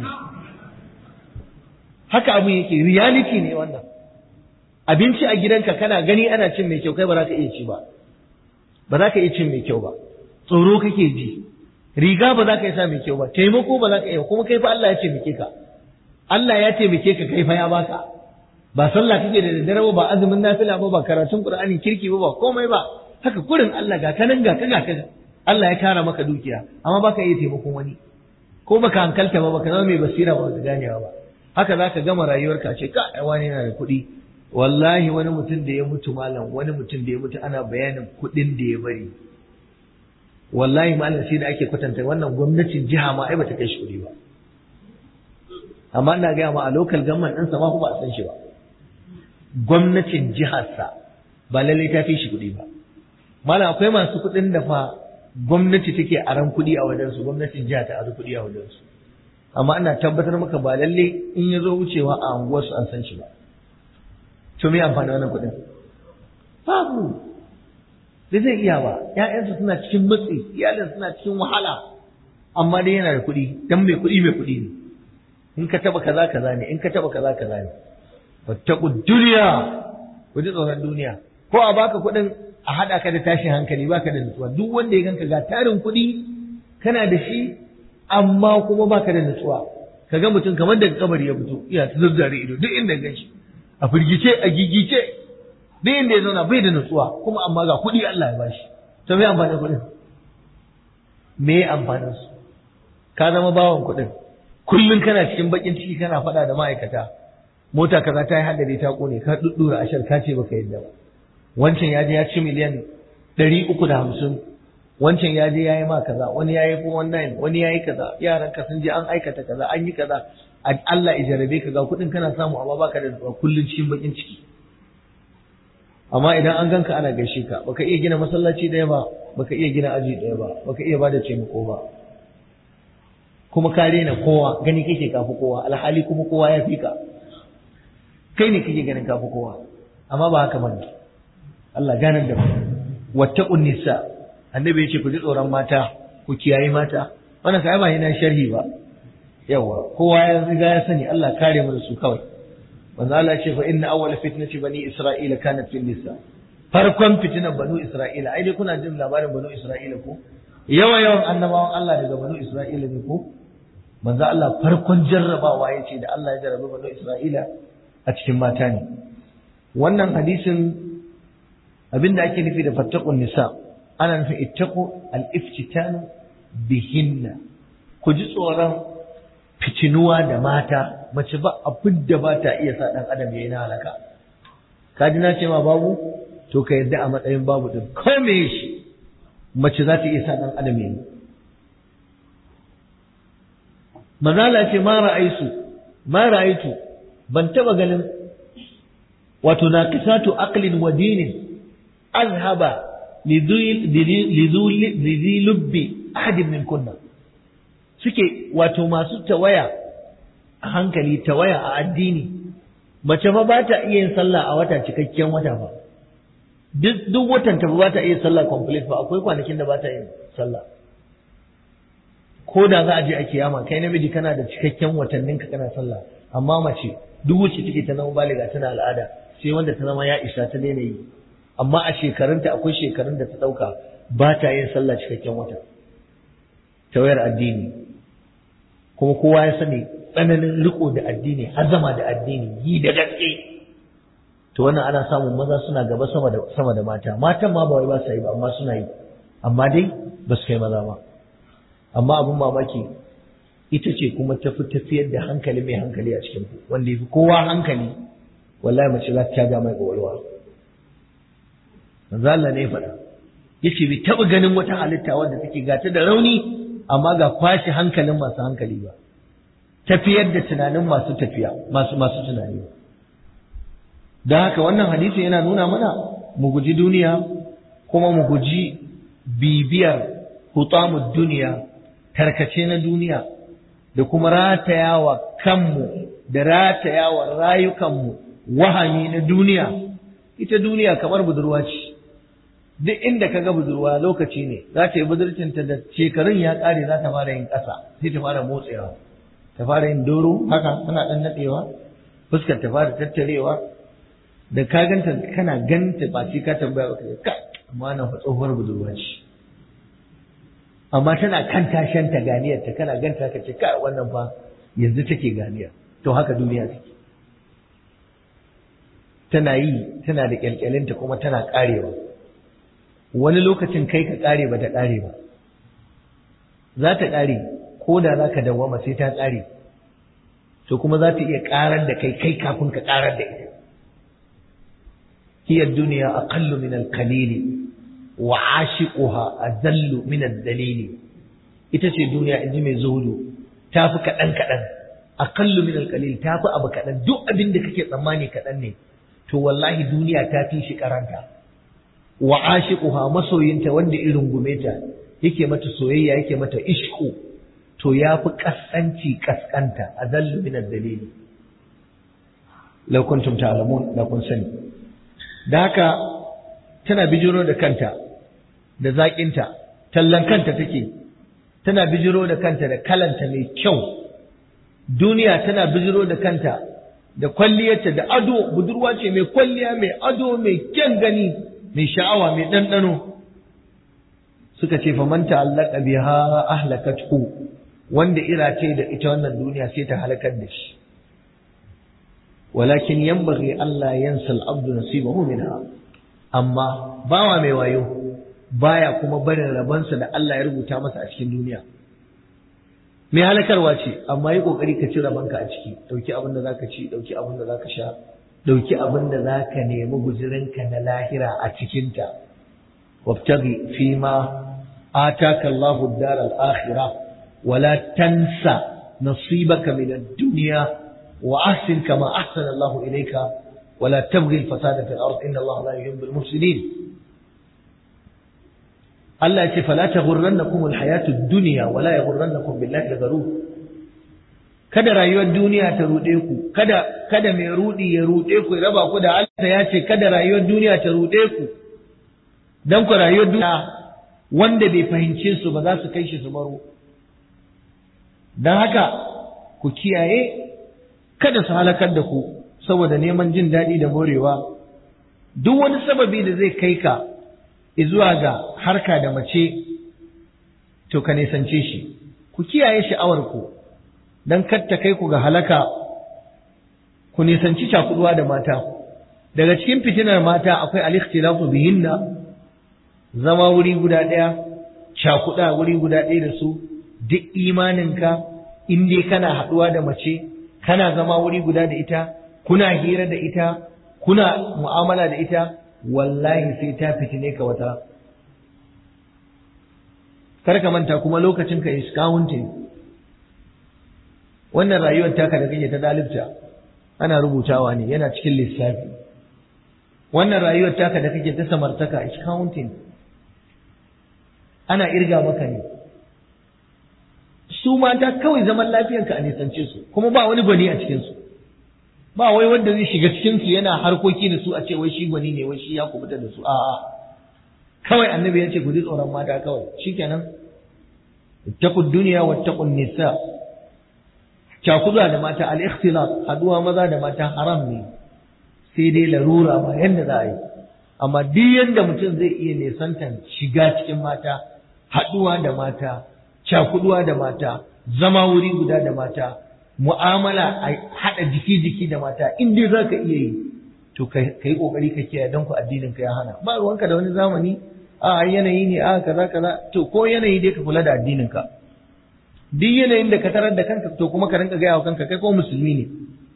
haka abu yake reality ne wannan abinci a gidanka kana gani ana cin mai kyau kai ba za ka iya ci ba ba za ka iya cin mai kyau ba tsoro kake ji riga ba za ka iya sa mai kyau ba taimako ba za ka iya kuma kai fa Allah ya taimake ka Allah ya taimake ka kai fa ya baka ba sallah kake da daddare ba, ba azumin nafila ba, ba karatun Qur'ani kirki ba, ba komai ba, haka kurin Allah ga kanan ga kaga kaga Allah ya kara maka dukiya amma baka iya taimakon wani ko baka hankalta ba, baka zama mai basira ba, baka ganewa ba. Haka zaka gama rayuwarka ce ka ai wani yana da kuɗi. Wallahi wani mutum da ya mutu malam, wani mutum da ya mutu ana bayanin kuɗin da ya bari. Wallahi malam sai da ake kwatanta wannan gwamnatin jiha ma ai bata kai shi kuɗi ba. Amma ina gaya ma a local government ɗinsa ma ba a san shi ba. Gwamnatin jiharsa ba lallai ta fi shi kuɗi ba. Malam akwai masu kuɗin da fa gwamnati take aran kuɗi a wajensu, gwamnatin jiha ta aro kuɗi a wajensu. Amma ina tabbatar maka ba lallai in ya zo wucewa a unguwarsu an san shi ba. To me amfani wannan kuɗin? Babu. Bai zai iya ba. ‘Ya'yansa suna cikin matsi, iyalinsa suna cikin wahala, amma dai yana da kuɗi, dan mai kuɗi mai kuɗi ne. In ka taɓa kaza kaza ne, in ka taɓa kaza kaza ne. Wattaqu duniya, ku ji tsoron duniya. Ko a baka kuɗin a haɗa ka da tashin hankali baka da nutsuwa. Duk wanda ya ganka ga tarin kuɗi kana da shi amma kuma baka da nutsuwa. Ka ga mutum kamar daga kabari ya fito, iya ta zazzare ido duk inda gan shi. A firgice, a gigice, duk inda ya zauna bai da nutsuwa, kuma amma ga kuɗi Allah ya bashi. To me amfanin kuɗin? Me amfanin su? Ka zama bawan kuɗin. Kullum kana cikin bakin ciki kana faɗa da ma'aikata. Mota kaza ta yi haddari ta kone, ka duddura ashar ka ce baka yadda ba. Wancan ya je ya ci miliyan ɗari uku da hamsin. Wancan ya je ya yi ma kaza, wani ya yi four one nine, wani ya yi kaza, yaran ka sun je an aikata kaza, an yi kaza. Allah ya jarabe ka ga kuɗin kana samu amma baka da kullun cikin bakin ciki. Amma idan an ganka ana gaishe ka, baka iya gina masallaci ɗaya ba, baka iya gina aji ɗaya ba, baka iya bada taimako ba. Kuma ka rena kowa, gani kake kafi kowa, alhali kuma kowa ya fi ka. Kai ne kake ganin kafi kowa, amma ba haka bane. Allah ganar da mu. Wattaqun nisa. Annabi ya ce ku ji tsoron mata, ku kiyaye mata. Wannan kai ba yana sharhi ba. Yawa, kowa ya riga ya sani Allah kare mu da su kawai. Manzo Allah ya ce fa inna awwala fitnati bani Isra'ila kanat fil nisa. Farkon fitinan banu Isra'ila, ai dai kuna jin labarin banu Isra'ila ko? Yawa yawan annabawan Allah daga banu Isra'ila ne ko? Manzo Allah farkon jarrabawa ya ce da Allah ya jarrabe banu Isra'ila a cikin mata ne. Wannan hadisin abinda ake nufi da fattaqun nisa, ana nufin ittaqu al-iftitanu bihinna. Ku ji tsoron fitinuwa da mata, mace ba abin da ba ta iya sa ɗan adam ya yi na halaka. Ka ji na ce ma babu, to ka yarda a matsayin babu ɗin, ko me shi mace za ta iya sa ɗan adam ya yi. Manala ce ma ra'aisu, ma ra'aitu, ban taɓa ganin wato na kisatu aqlin wa dinin azhaba lidhi lubbi ahadin min kunna. Suke wato masu tawaya a hankali, tawaya a addini. Mace fa ba ta iya yin sallah a wata cikakken wata ba. Duk duk watan ta ba ta iya sallah complete ba, akwai kwanakin da ba ta yin sallah. Ko da za a je a kiyama, kai namiji kana da cikakken watannin ka kana sallah, amma mace duk wacce take ta zama baliga tana al'ada, sai wanda ta zama ya isa ta daina yi. Amma a shekarunta akwai shekarun da ta dauka ba ta yin sallah cikakken wata. Tawayar addini. Kuma kowa ya sani tsananin riko da addini, azama da addini, yi da gaske. To wannan ana samun maza suna gaba sama da sama da mata. Matan ma ba wai ba su yi ba, amma suna yi. Amma dai ba su kai maza ba. Amma abin mamaki ita ce kuma tafi tafiyar da hankali mai hankali a cikin ku, wanda yafi kowa hankali, wallahi mace za ta ga mai ƙwaƙwalwa. Manzo Allah ne ya faɗa. Yace bai taɓa ganin wata halitta wanda take gata da rauni amma ga kwashi hankalin masu hankali ba, tafiyar da tunanin masu tafiya, masu masu tunani. Don haka wannan hadisi yana nuna mana mu guji duniya, kuma mu guji bibiyar hutamud duniya, tarkace na duniya, da kuma ratayawa kanmu da ratayawa rayukanmu wahami na duniya. Ita duniya kamar budurwa ce. Duk inda ka ga budurwa lokaci ne, za ta yi budurcinta da shekarun ya ƙare za ta fara yin ƙasa, sai ta fara motsewa, ta fara yin doro haka tana ɗan naɗewa, fuskar ta fara tattarewa, da ka ganta kana ganta ba sai ka tambaya ba ka amma nan fa tsohuwar budurwa ce. Amma tana kan tashanta ganiyar ta kana ganta ka ce ka wannan fa yanzu take ganiyar. To haka duniya take. tana yi tana da kyalkyalinta kuma tana karewa wani lokacin kai ka kare ba ta kare ba za ta kare ko da za ka dawwama sai ta kare to kuma za ta iya karar da kai kai kafin ka karar da ita hiya dunya aqallu min al-qalil wa ashiquha adallu min ad-dalil ita ce duniya inji mai zuhudu tafi kadan kadan aqallu min al-qalil tafi abu kadan duk abin da kake tsammani kadan ne to wallahi duniya ta fi shi karanta wa ashiquha masoyinta wanda irin gumeta yake mata soyayya yake mata ishku to yafi kasanci kaskanta adallu min ad-dalil law kuntum ta'lamun la kun sani da haka tana bijiro da kanta da zaƙinta tallan kanta take tana bijiro da kanta da kalanta mai kyau duniya tana bijiro da kanta da kwalliyarta da ado budurwa ce mai kwalliya mai ado mai kyan gani mai sha'awa mai ɗanɗano suka ce faman ta'allaka biha ahlakathu wanda irace da ita wannan duniya sai ta halakar da shi walakin yanbaghi Allah yansa al-abdu nasibahu minha amma bawa mai wayo baya kuma barin rabansa da Allah ya rubuta masa a cikin duniya mai halakarwa ce amma yi kokari ka ci rabanka a ciki dauki abin da zaka ci dauki abin da zaka sha dauki abin da zaka nemi guzurinka na lahira a cikin ta wabtaghi fima ataka Allahu ad-dar al-akhirah wala tansa nasibaka min ad-dunya وأحسن كما أحسن الله إليك ولا تبغي الفساد في الأرض إن الله لا يحب المفسدين الله يقول فلا تغرنكم الحياة الدنيا ولا يغرنكم بالله الغرور kada rayuwar duniya ta rude ku kada kada mai rudi ya rude ku raba ku da Allah ya ce kada rayuwar duniya ta rude ku dan ku rayuwar duniya wanda bai fahimce su ba za su kai shi su baro dan haka ku kiyaye kada su halakar da ku saboda neman jin daɗi da morewa duk wani sababi da zai kai ka zuwa ga harka da mace to ka nisance shi ku kiyaye sha'awar ku dan kar ta kai ku ga halaka ku nisanci cakuduwa da mata daga cikin fitinar mata akwai al-ikhtilafu bihinna zama wuri guda ɗaya cakuda wuri guda ɗaya da su duk imaninka in dai kana haɗuwa da mace kana zama wuri guda da ita kuna hira da ita kuna mu'amala da ita wallahi sai ta fitine ka wata kar ka manta kuma lokacin ka is counting wannan rayuwar taka da kake ta dalibta ana rubutawa ne yana cikin lissafi wannan rayuwar taka da kake ta samartaka is counting ana irga maka ne su mata kawai zaman lafiyanka a nisance su kuma ba wani gwani a cikin su ba wai wanda zai shiga cikin su yana harkoki da su a ce wai shi gwani ne wai shi ya kubuta da su a'a kawai annabi ya ce ku ji tsoron mata kawai shikenan ittaqud dunya wattaqun nisa cakuda da mata al-ikhtilat haduwa maza da mata haram ne sai dai larura ba yanda za a yi amma duk yanda mutum zai iya nisantan shiga cikin mata haduwa da mata cakuduwa da mata zama wuri guda da mata mu'amala a haɗa jiki-jiki da mata in dai za ka iya yi to ka yi ƙoƙari ka kiyaye don ku addinin ka ya hana ba ruwanka da wani zamani a yanayi ne a kaza kaza to ko yanayi dai ka kula da addinin ka duk yanayin da ka tarar da kanka to kuma ka rinka gaya wa kanka kai ko musulmi ne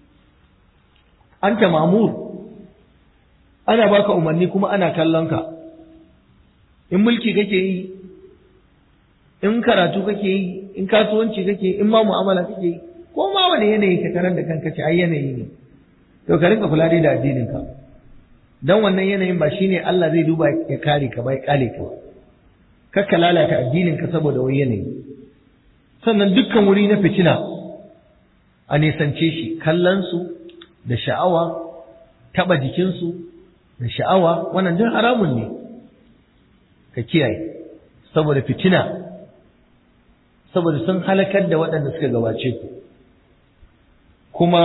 anta ma'mur ana baka umarni kuma ana kallon ka in mulki kake yi in karatu kake yi in kasuwanci kake yi in ma mu'amala kake yi ko ma wani yanayi ka tarar da kanka ce ai yanayi ne to ka rinka kula dai da addinin ka dan wannan yanayin ba shine Allah zai duba ya kare ka ba ya kale ka ba kakka lalata addinin ka saboda wani yanayi sannan dukkan wuri na fitina a nisance shi kallon su da sha'awa taba jikin su da sha'awa wannan duk haramun ne ka kiyaye saboda fitina saboda sun halakar da waɗanda suka gabace ku kuma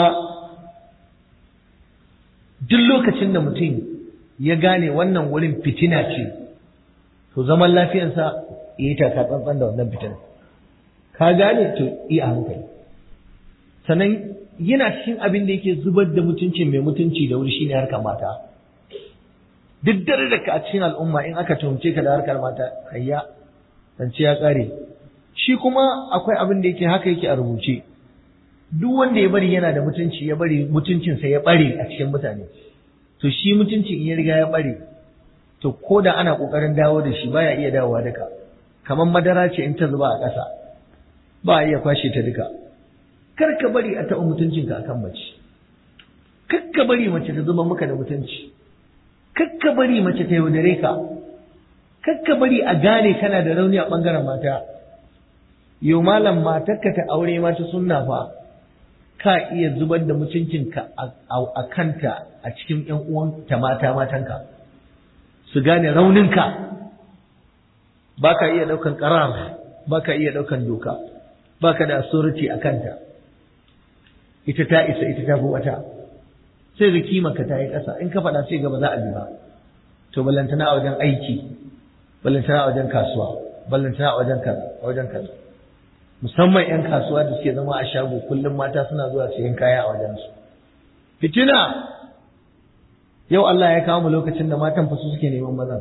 duk lokacin da mutum ya gane wannan wurin fitina ce to zaman lafiyarsa ya yi taka tsantsan da wannan fitina ka gane to yi a hankali sannan yana cikin abin da yake zubar da mutuncin mai mutunci da wuri shine harkar mata. Duk dare da ka a cikin al'umma in aka tuhumce ka da harkar mata kayya zance ya kare. Shi kuma akwai abin da yake haka yake a rubuce. Duk wanda ya bari yana da mutunci ya bari mutuncinsa ya bare a cikin mutane, to shi mutuncin in ya riga ya bare, to ko da ana kokarin dawo da shi baya iya dawowa duka. Kamar madara ce in ta zuba a ƙasa ba a iya kwashe ta duka. Kar ka bari a taɓa mutuncinka akan mace. Kar ka bari mace ta zuba maka da mutunci. Kar ka bari mace ta yaudare ka. Kar ka bari a gane kana da rauni a ɓangaren mata. Yau malam matarka ta aure ma ta sunna fa ka iya zubar da mutuncinka a kanta a cikin ƴan uwanta mata matanka. Su gane rauninka. Ba ka iya ɗaukan ƙarar, ba ka iya ɗaukan doka, ba ka da authority a kanta. Ita ta isa, ita ta fi wata. Sai da kimanka ta yi ƙasa, in ka faɗa sai gaba za a bi ba. To ballantana a wajen aiki, ballantana a wajen kasuwa, ballantana a wajen kaza, a wajen kaza. Musamman 'yan kasuwa da suke zama a shago kullum mata suna zuwa siyan kaya a wajensu. Fitina! Yau Allah ya kawo mu lokacin da matan fa su suke neman maza.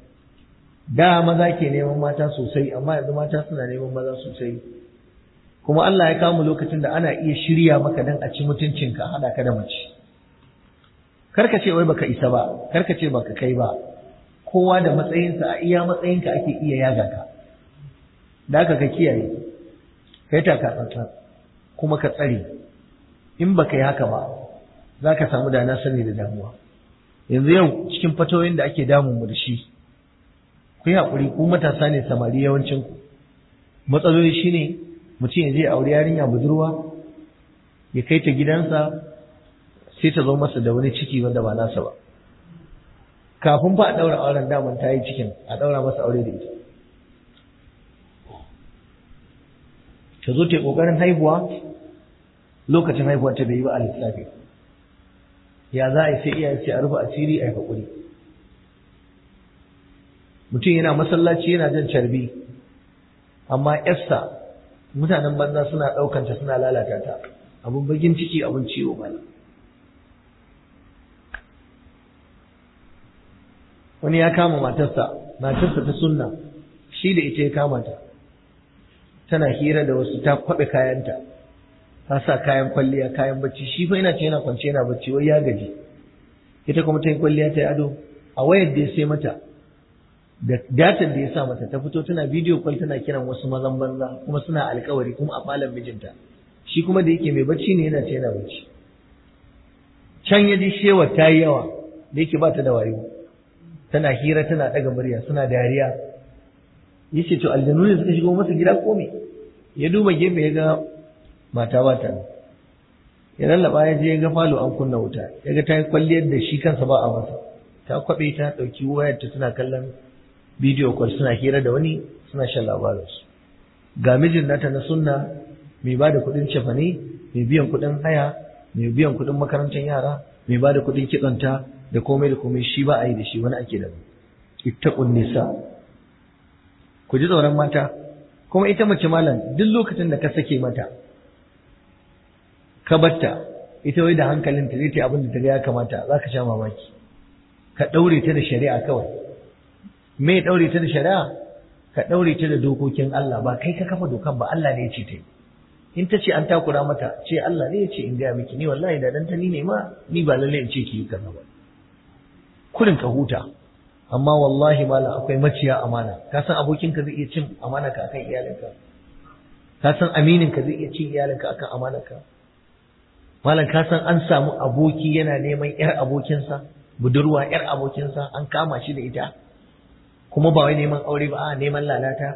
Da maza ke neman mata sosai, amma yanzu mata suna neman maza sosai. Kuma Allah ya kawo mu lokacin da ana iya shirya maka dan a ci mutuncinka hada ka da mace. Karka ce wai baka isa ba, karka ce baka kai ba. Kowa da matsayinsa, a iya matsayinka ake iya yaga ka. Da haka ka kiyaye. Kai ta ka tsantsan kuma ka tsare. In baka yi haka ba, za ka samu da na sani da damuwa. Yanzu yau cikin fatoyin da ake damun mu da shi, ku yi haƙuri ku matasa ne samari yawancin ku. Matsaloli shine mutum ya je aure yarinya budurwa, ya kai ta gidansa, sai ta zo masa da wani ciki wanda ba nasa ba. Kafin fa a ɗaura auren daman ta yi cikin, a ɗaura masa aure da ita. Ta zo ta yi ƙoƙarin haihuwa, lokacin haihuwar ta bai yi ba a lissafi. Ya za a yi sai iyaye ce a rufe asiri a yi haƙuri. Mutum yana masallaci yana jan carbi, amma yarsa mutanen banza suna ɗaukanta suna lalata ta. Abun bagin ciki abun ciwo bala. Wani ya kama matarsa, matarsa ta sunna, shi da ita ya kama ta. Tana hira da wasu ta kwaɓe kayanta, ta sa kayan kwalliya, kayan bacci, shi fa yana ce yana kwance yana bacci, wai ya gaji. Ita kuma ta yi kwalliya ta yi ado, a wayar da ya sai mata, da datar da ya sa mata, ta fito tana bidiyo kwal tana kiran wasu mazan banza, kuma suna alkawari kuma a falon mijinta. Shi kuma da yake mai bacci ne yana ce yana bacci. Can ya ji shewa ta yi yawa, da yake ba ta da wayo. Tana hira tana ɗaga murya suna dariya. Ya ce to aljanu ne suka shigo masa gida ko me? Ya duba gefe ya ga mata ba ta. Ya lallaba ya je ya ga falo an kunna wuta. Ya ga ta yi kwalliyar da shi kansa ba a masa. Ta kwaɓe ta ɗauki wayar ta tana kallon bidiyo kwal suna hira da wani suna shan labarinsu. Ga mijin nata na sunna mai ba da kuɗin cefane, mai biyan kuɗin haya, mai biyan kuɗin makarantar yara, mai ba da kuɗin kitsonta da komai da komai shi ba a yi da shi wani ake da ittaqun nisa. Ku ji tsoron mata, kuma ita mace malam duk lokacin da ka sake mata ka batta ita wai da hankalinta zai ta abin da ta ga ya kamata za ka sha mamaki. Ka ɗaure ta da shari'a kawai. Me ɗaure ta da shari'a? Ka ɗaure ta da dokokin Allah, ba kai ka kafa dokan ba, Allah ne ya ce ta yi. In ta ce an takura mata, ce Allah ne ya ce in gaya miki, ni wallahi da dan ta ni ne ma ni ba lalle in ce ki yi kaza ba. Kurin ka huta. Amma wallahi malam akwai maciya amana. Ka san abokinka zai iya cin amana ka akan iyalinka. Ka san aminin ka zai iya cin iyalinka akan amanarka. Malam ka san an samu aboki yana neman yar abokinsa, budurwa yar abokinsa an kama shi da ita. Kuma ba wai neman aure ba, a neman lalata.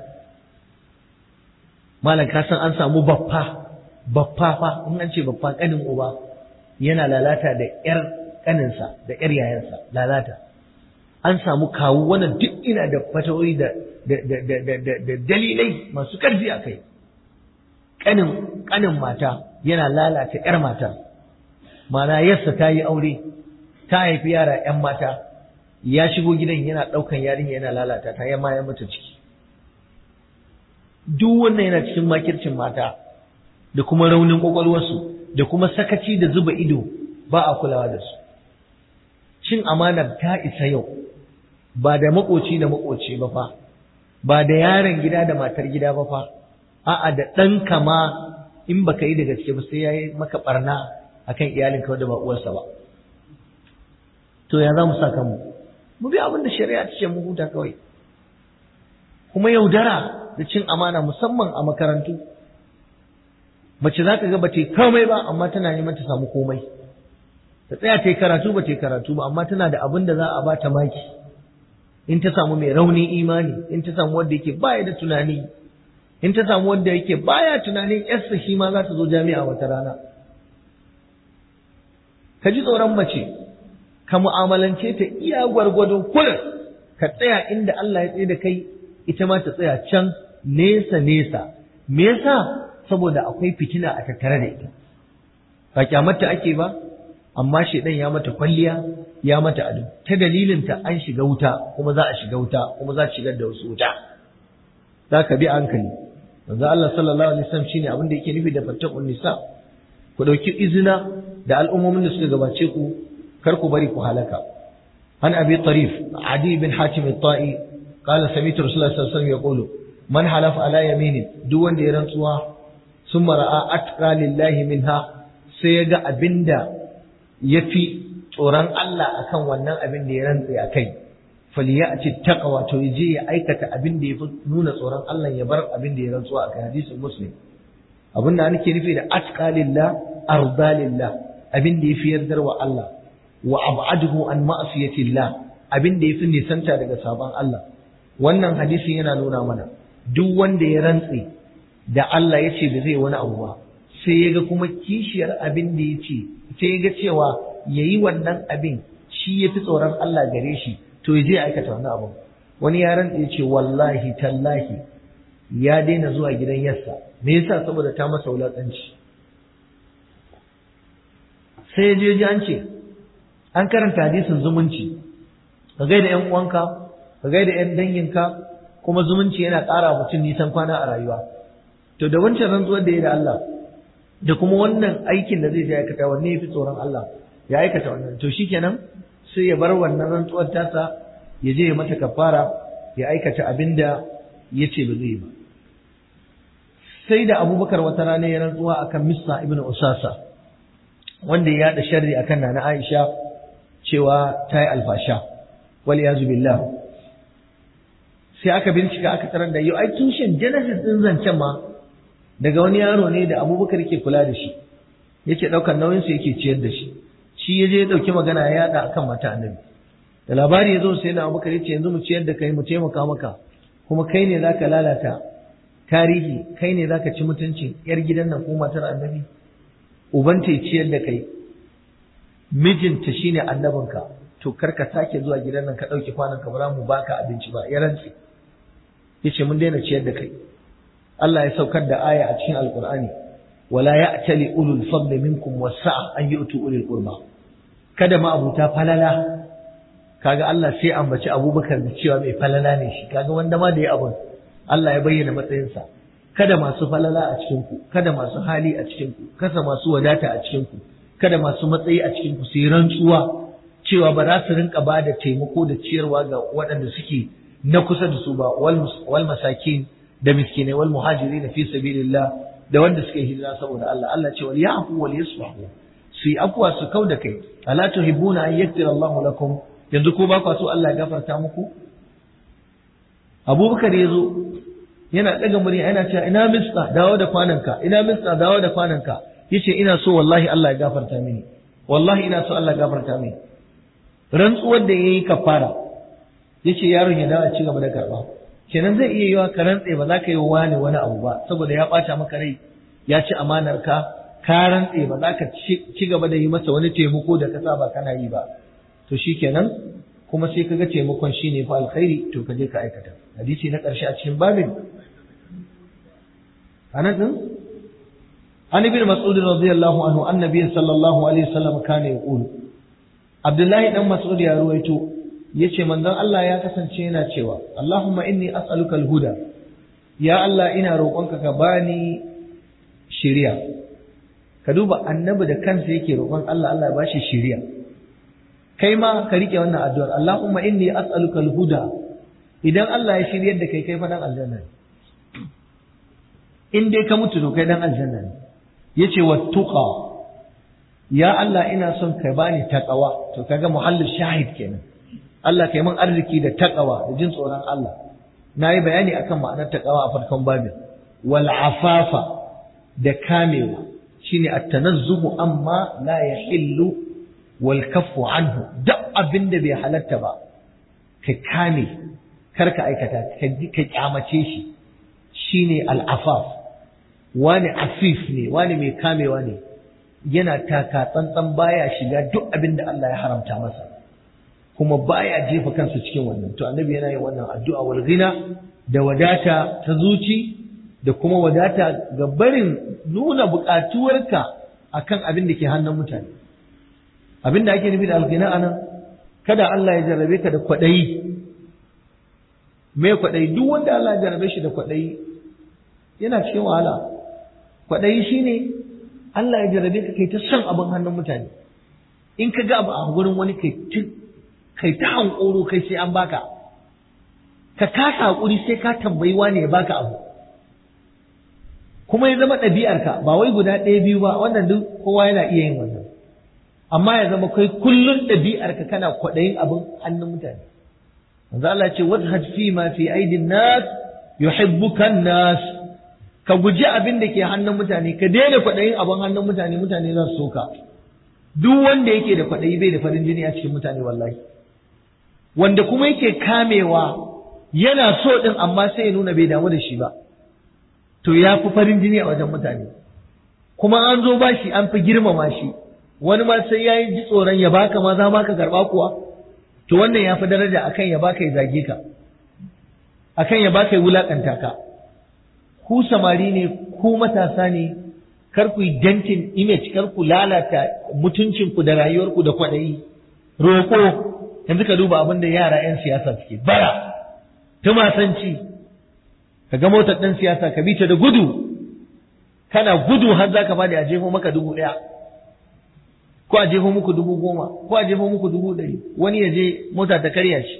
Malam ka san an samu baffa, baffa fa in an ce baffa kanin uba yana lalata da yar kaninsa da yar yayansa, lalata. An samu kawu wannan duk ina da fatawoyi da da dalilai masu ƙarfi a kai. Kanin kanin mata yana lalata yar matar. Mana yarsa ta yi aure, ta haifi yara ƴan mata, ya shigo gidan yana ɗaukan yarinya yana lalata ta, ya ma ya mata ciki. Duk wannan yana cikin makircin mata da kuma raunin ƙwaƙwalwarsu. da kuma sakaci da zuba ido ba a kulawa da su. Cin amanar ta isa yau, ba da makoci da makoci ba fa, ba da yaron gida da matar gida ba fa, a'a da ɗanka ma in baka yi da gaske ba sai ya yi maka ɓarna akan iyalinka wadda ba uwarsa ba. To ya za mu sa kanmu? Mu bi abin da shari'a ta ce mu huta kawai. Kuma yaudara da cin amana musamman a makarantu. Mace za ka ga ba ta yi komai ba amma tana neman ta samu komai. Ta tsaya ta yi karatu ba ta yi karatu ba amma tana da abin da za a ba ta maki. In ta samu mai raunin imani, in ta samu wanda yake baya da tunani, in ta samu wanda yake baya tunanin yarsa shi ma za ta zo jami'a wata rana. Ka ji tsoron mace, ka mu'amalance ta iya gwargwadon kullum, ka tsaya inda Allah ya tsaye da kai, ita ma ta tsaya can nesa nesa. Me yasa? Saboda akwai fitina a tattare da ita. Ba kyamarta ake ba, amma shedan ya mata kwalliya, ya mata ado. Ta dalilinta an shiga wuta, kuma za a shiga wuta, kuma za a shigar da wasu wuta. Za ka bi hankali. Manzo Allah sallallahu alaihi wasallam shine abin da yake nufi da fattaqun nisa. Ku dauki izina da al'ummomin da suka gabace ku, kar ku bari ku halaka. An Abi Tarif, Adi bin Hatim al-Ta'i, qala sami'tu Rasulullah sallallahu alaihi wasallam yaqulu, man halafa ala yaminin, duk wanda ya rantsuwa, summa ra'a atqa lillahi minha, sai ya ga abinda yafi tsoron Allah akan wannan abin da ya rantsa akai. Faliyati taqwa, to yaje ya aikata abin da yafi nuna tsoron Allah, ya bar abin da ya rantsuwa akai. Hadisin Muslim. Abin da nake nufi da atqa lillah, arda lillah, abin da yafi yardar wa Allah, wa ab'aduhu an ma'siyatillah, abin da yafi nisanta daga sabon Allah. Wannan hadisi yana nuna mana duk wanda ya rantse da Allah ya ce ba zai wani abu ba, sai ya ga kuma kishiyar abin da ya ce, sai ya ga cewa yayi wannan abin shi yafi tsoron Allah gare shi, to ya je aikata wannan abin. Wani ya rantse ya ce wallahi tallahi ya daina zuwa gidan yarsa. Me yasa? Saboda ta masa wulaƙanci. Sai ya je ji an ce an karanta hadisin zumunci, ka gaida ƴan uwanka, ka gaida ƴan danginka, kuma zumunci yana ƙara mutum nisan kwana a rayuwa. To da wancan rantsuwar da ya da Allah da kuma wannan aikin da zai je aikata, wanne ya fi tsoron Allah ya aikata wannan? To shikenan sai ya bar wannan rantsuwar tasa, ya je ya mata kafara, ya aikata abin da ya ce ba zai yi ba. Sai da Abubakar wata rana ya rantsuwa akan Mista ibn Usasa, wanda ya yada sharri akan Nana Aisha cewa ta yi alfasha, wal yazu billah. Sai aka bincika aka tarar da yau ai tushen genesis din zancen ma daga wani yaro ne da Abubakar yake kula da shi, yake daukar nauyin sa, yake ciyar da shi. Shi ya je ya dauki magana ya yada akan mata Annabi. Da labari ya zo sai na Abubakar ya ce yanzu mu ciyar da kai, mu taimaka maka, kuma kai ne zaka lalata tarihi, kai ne zaka ci mutuncin yar gidan nan ko matar Annabi. Ubanta ya ciyar da kai, mijinta shine annabinka, to karka sake zuwa gidan nan ka dauki kwanan ka, bara mu baka abinci ba. Ya rantsi yace mun daina ciyar da kai. Allah ya saukar da aya a cikin Alqur'ani, wala ya'tali ulul fadli minkum wasa'a an yu'tu ulul qurba. Kada ma abuta falala, kaga Allah sai ambaci Abubakar da cewa mai falala ne shi, kaga wanda ma da ya abun Allah ya bayyana matsayinsa. Kada masu falala a cikin ku, kada masu hali a cikin ku, kada masu wadata a cikin ku, kada masu matsayi a cikin ku su yi rantsuwa cewa ba za su rinka ba da taimako da ciyarwa ga waɗanda suke na kusa da su ba, wal masakin da miskinai, wal muhajirin fi sabilillah, da wanda suke hijira saboda Allah. Allah ce wal ya'fu wal yasfahu, su yi afwa su kauda kai. Ala tuhibbuna an yaghfira Allahu lakum, yanzu ko ba ku so Allah ya gafarta muku? Abubakar ya zo yana daga murya yana cewa ina Mista, dawo da kwananka, ina Mista, dawo da kwananka. Yace ina so wallahi Allah ya gafarta mini, wallahi ina so Allah ya gafarta mini. Rantsuwar da yayi kafara, yace yaron ya dawo ci gaba da karba. Kenan zai iya yiwa ka rantse ba za ka yi wani wani abu ba saboda ya ɓata maka rai, ya ci amanar ka, ka rantse ba za ka ci gaba da yi masa wani taimako da ka saba kana yi ba. To shikenan kuma sai kaga taimakon shine fa alkhairi, to ka je ka aikata. Hadisi na ƙarshe a cikin babin anan din an ibn Mas'ud radiyallahu anhu annabi sallallahu alaihi wasallam kana yaqulu, Abdullahi dan Mas'ud ya ruwaito yace manzon Allah ya kasance yana cewa Allahumma inni as'aluka al-huda, ya Allah ina roƙonka ka bani shiriya, ka duba annabi da kansa yake roƙon Allah Allah ya bashi shiriya. Kai ma ka rike wannan addu'ar, Allahumma inni as'aluka al-huda. Idan Allah ya shiryar da kai kai fa dan aljanna ne. In dai ka mutu to kai dan aljanna ne. Yace wattuqa. Ya Allah ina son ka bani taqwa. To kaga muhallin shahid kenan. Allah kai min arziki da taqwa da jin tsoron Allah. Nayi bayani akan ma'anar taqwa a farkon babin. Wal afafa da kamewa shine at-tanazzuhu amma la yahillu wal kaffu anhu. Duk abin da bai halatta ba ka kame kar ka aikata ka kyamace shi shine al-afaf. Wani afif ne, wani mai kamewa ne, yana taka tsantsan baya shiga duk abin da Allah ya haramta masa, kuma baya jefa kansa cikin wannan. To annabi yana yin wannan addu'a wal ghina da wadata ta zuci da kuma wadata ga barin nuna buƙatuwarka akan abin da ke hannun mutane. Abin da ake nufi da al-ghina anan, kada Allah ya jarrabe ka da kwaɗayi. Me kwaɗayi? Duk wanda Allah ya jarrabe shi da kwaɗayi yana cikin wahala. Kwaɗayi shi ne Allah ya jarabe ka kai ta son abin hannun mutane. In ka ga abu a gurin wani kai ta hankoro kai sai an baka. Ka kasa haƙuri sai ka tambayi wane ya baka abu. Kuma ya zama ɗabi'arka ba wai guda ɗaya biyu ba, wannan duk kowa yana iya yin wannan. Amma ya zama kai kullum ɗabi'arka kana kwaɗayin abin hannun mutane. Manzo Allah ce wadhad fi ma fi aidin nas yuhibbuka nas. Ka guji abin da ke hannun mutane, ka daina kwaɗayin abin hannun mutane, mutane za su soka. Duk wanda yake da kwaɗayi bai da farin jini a cikin mutane wallahi. Wanda kuma yake kamewa yana so ɗin amma sai ya nuna bai damu da shi ba. To ya fi farin jini a wajen mutane. Kuma an zo ba shi an fi girmama shi. Wani ma sai ya yi ji tsoron ya baka ma za ma ka karɓa kuwa. To wannan ya fi daraja akan ya baka ya zage ka. Akan ya baka ya wulaƙanta ka. Ku samari ne, ku matasa ne, kar ku yi dentin image, kar ku lalata mutuncinku da rayuwarku da kwaɗayi. Roƙo, yanzu ka duba abin da yara 'yan siyasa suke, bara, tumasanci, ka ga motar ɗan siyasa ka bi ta da gudu, kana gudu har za ka bada a jefo maka dubu ɗaya, ko a jefo muku dubu goma, ko a jefo muku dubu ɗari, wani ya je mota ta karya shi.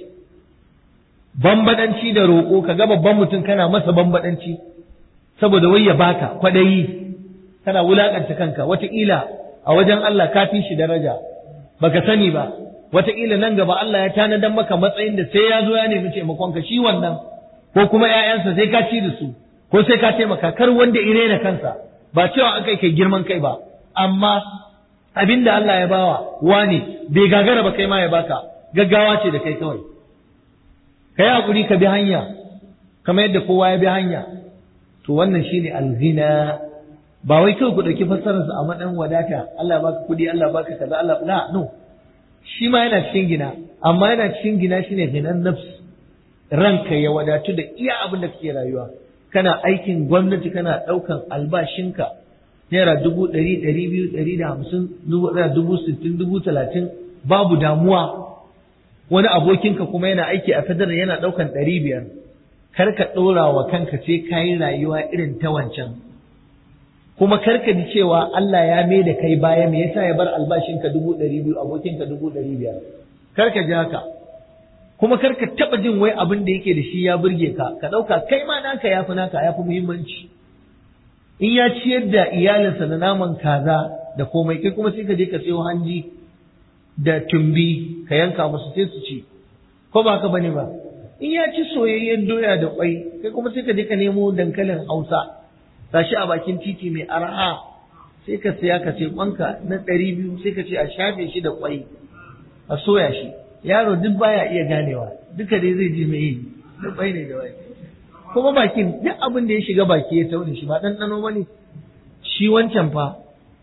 Bambaɗanci da roƙo, ka ga babban mutum kana masa bambaɗanci. Saboda wai ya baka kwadayi, kana wulakanta kanka, wataƙila a wajen Allah ka fi shi daraja baka sani ba, wataƙila nan gaba Allah ya tanadan maka matsayin da sai ya zo ya nemi taimakonka shi wannan, ko kuma ƴaƴansa sai ka ci da su, ko sai ka taimaka. Kar wanda ire na kansa, ba cewa aka kai girman kai ba, amma abinda Allah ya bawa wani bai gagara ba kai ma ya baka, gaggawa ce da kai kawai. Kai hakuri ka bi hanya kamar yadda kowa ya bi hanya. To wannan shine alghina, ba wai kawai ku dauki fassararsa a madan wadata, Allah baka kudi, Allah baka kaza, Allah la no. Shi ma yana cikin gina, amma yana cikin gina shine ginan nafs. Ranka ya wadatu da iya abin da kake rayuwa. Kana aikin gwamnati, kana daukan albashinka naira dubu ɗari, ɗari biyu, ɗari da hamsin, dubu ɗaya, dubu sittin, dubu talatin, babu damuwa. Wani abokinka kuma yana aiki a fadar yana daukan ɗari biyar. Kar ka ɗora wa kanka sai ka yi rayuwa irin ta wancan, kuma kar ka ji cewa Allah ya mai da kai baya, me yasa ya bar albashinka dubu ɗari biyu abokinka dubu ɗari biyar. Kar ka ji haka, kuma kar ka taɓa jin wai abin da yake da shi ya burge ka, ka ɗauka kai ma naka ya fi naka ya fi muhimmanci. In ya ciyar da iyalinsa da naman kaza da komai, kai kuma sai ka je ka sayo hanji da tumbi ka yanka musu sai su ci, ko ba haka bane ba? In ya ci soyayyen doya da kwai, kai kuma sai ka je ka nemo dankalin Hausa, tashi a bakin titi mai arha, sai ka saya ka ce kwanka na ɗari biyu, sai ka ce a shafe shi da kwai, a soya shi. Yaro duk baya iya ganewa, duka dai zai ji mai yi da kwai ne da wai. Kuma bakin duk abin da ya shiga baki ya taune shi ba ɗanɗano ba ne. Shi wancan fa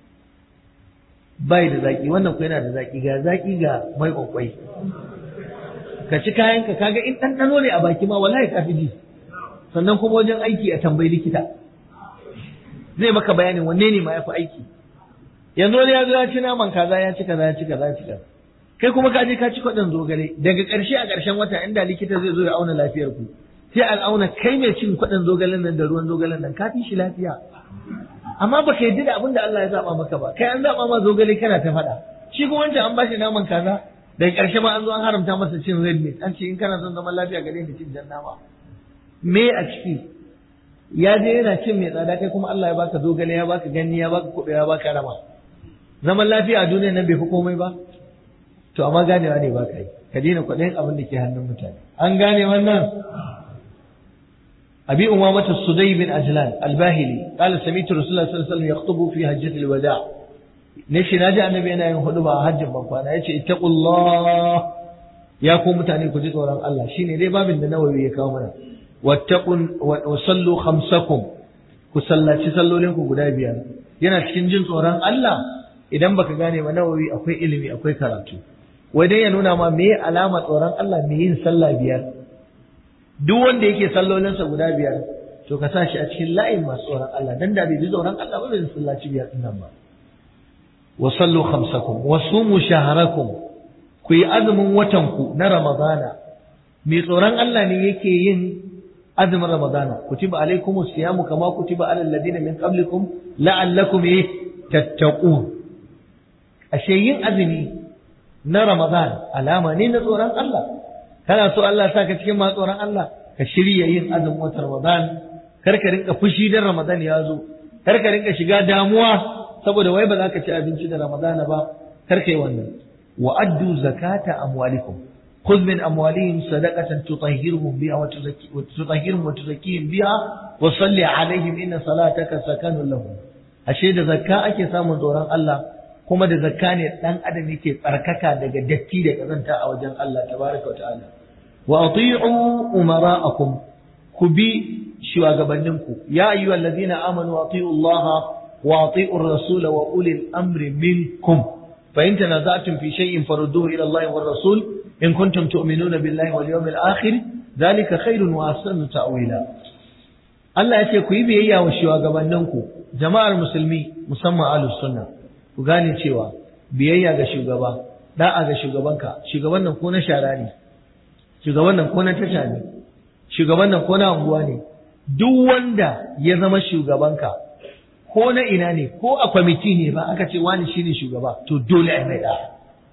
bai da zaki, wannan ko yana da zaki, ga zaki ga mai kwakwai. Ka ci kayanka, kaga in ɗanɗano ne a baki ma wallahi ka fi ji. Sannan kuma wajen aiki a tambayi likita, zai maka bayanin wanne ne ma ya fi aiki. Yanzu wani ya zo ya ci naman kaza, ya ci kaza, ya ci kaza, ya ci kaza. Kai kuma ka je ka ci kwaɗin zogale, daga ƙarshe a ƙarshen wata inda likita zai zo ya auna lafiyar ku, sai an auna kai mai cin kwaɗin zogalen nan da ruwan zogalen nan ka fi shi lafiya. amma baka yarda da abin da Allah ya zaba maka ba, kai an zaba ma zogale kana ta faɗa, shi kuma wancan an bashi naman kaza, daga ƙarshe ma an zo an haramta masa cin red meat, an ce in kana son zaman lafiya gare ni cin jan nama. Me a ciki? Ya je yana cin mai tsada, kai kuma Allah ya baka zogale, ya baka ganni, ya baka kuɓe, ya baka rama. Zaman lafiya a duniya nan bai fi komai ba? To amma ganewa ne baka yi, ka daina kwaɗayin abin da ke hannun mutane. An gane wannan? أبي أمامة الصدي بن أجلان الباهلي قال سمعت رسول الله صلى الله عليه وسلم يخطب في حجة الوداع. نشي ناجع النبي أنا يخطبها حجة بقوانا يشي اتقوا الله يا قوم تاني كجد ورام الله شيني ليه باب النووي يكاومنا واتقوا وصلوا خمسكم كسلا تسلوا لكم قداي بيان yana cikin jin tsoron Allah idan baka gane ba nawawi akwai ilimi akwai karatu wai dai ya nuna ma me alama tsoron Allah me yin sallah biyar duk wanda yake sallolinsa guda biyar to ka sa shi a cikin layin masu tsoron Allah dan da bai ji tsoron Allah ba zai sallaci biyar din nan ba wa sallu khamsakum wa sumu shahrakum ku yi azumin watan ku na ramadana mai tsoron Allah ne yake yin azumin ramadana kutiba alaikumus siyamu kama kutiba alal ladina min qablikum la'allakum tattaqun ashe yin azumi na ramadan alama ne na tsoron Allah kana so Allah sa ka cikin masu tsoron Allah ka shirya yin azumin watan Ramadan kar ka rinka fushi dan Ramadan ya zo kar ka rinka shiga damuwa saboda wai ba za ka ci abinci da Ramadan ba kar kai wannan wa addu zakata amwalikum khudh min amwalihim sadaqatan tutahhiruhum biha wa tutahhiruhum wa tuzakkihim biha wa salli alaihim inna salataka sakanun lahum ashe da zakka ake samun tsoron Allah kuma da zakka ne dan adam yake tsarkaka daga datti da kazanta a wajen Allah tabaraka wa ta'ala wa ati'u umara'akum ku bi shugabanninku ya ayyuhal ladina amanu ati'u Allah wa ati'u ar-rasul wa ulil amri minkum fa in tanaza'tum fi shay'in farudduhu ila Allah war rasul in kuntum tu'minuna billahi wal yawmil akhir dhalika khairun wa ahsanu ta'wila Allah yace ku yi biyayya wa shugabanninku jama'ar musulmi musamman ahlus sunna ku gane cewa biyayya ga shugaba da'a ga shugabanka shugaban nan ko na shara ne shugaban nan ko na tasha ne shugaban nan ko na unguwa ne duk wanda ya zama shugabanka ko na ina ne ko a kwamiti ne ba aka ce wani shine shugaba to dole a mai da'a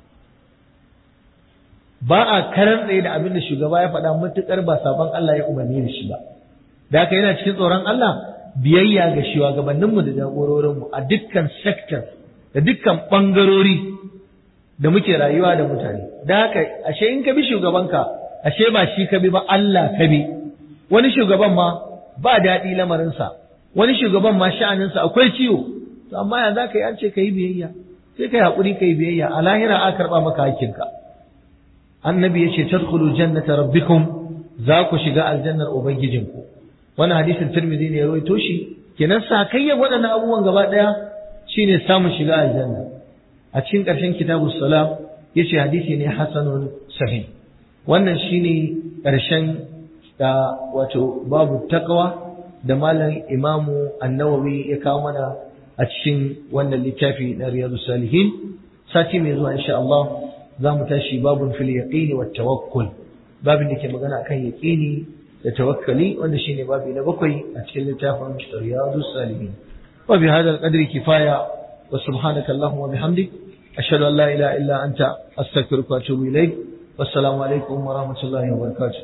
ba a karar tsaye da abin da shugaba ya faɗa matuƙar ba sabon Allah ya umarni da shi ba da haka yana cikin tsoron Allah biyayya ga shugabanninmu da jagororinmu a dukkan sector da dukkan ɓangarori da muke rayuwa da mutane. Da haka, ashe in ka bi shugabanka, ashe ba shi ka bi ba Allah ka bi. Wani shugaban ma ba daɗi lamarinsa, wani shugaban ma sha'aninsa akwai ciwo, to amma ya za ka yi an ce ka yi biyayya, sai ka yi haƙuri ka yi biyayya, a lahira a karɓa maka hakkinka. Annabi ya ce, tadkhulu jannata rabbikum za ku shiga aljannar Ubangijinku. Wannan hadisin Tirmidhi ne ya rawaito shi, kenan sakayyar waɗannan abubuwan gaba ɗaya shine samun shiga aljanna a cikin ƙarshen kitabus salam yace hadisi ne hasanun sahih wannan shine ƙarshen da wato babu taqwa da malam imamu an-nawawi ya kawo mana a cikin wannan littafi na riyadus salihin sati mai zuwa insha Allah za mu tashi babun fil yaqini wat tawakkul babin da ke magana akan yaqini da tawakkali wanda shine babi na bakwai a cikin littafin riyadus salihin وبهذا القدر كفاية وسبحانك اللهم وبحمدك أشهد أن لا إله إلا أنت أستغفرك وأتوب إليك والسلام عليكم ورحمة الله وبركاته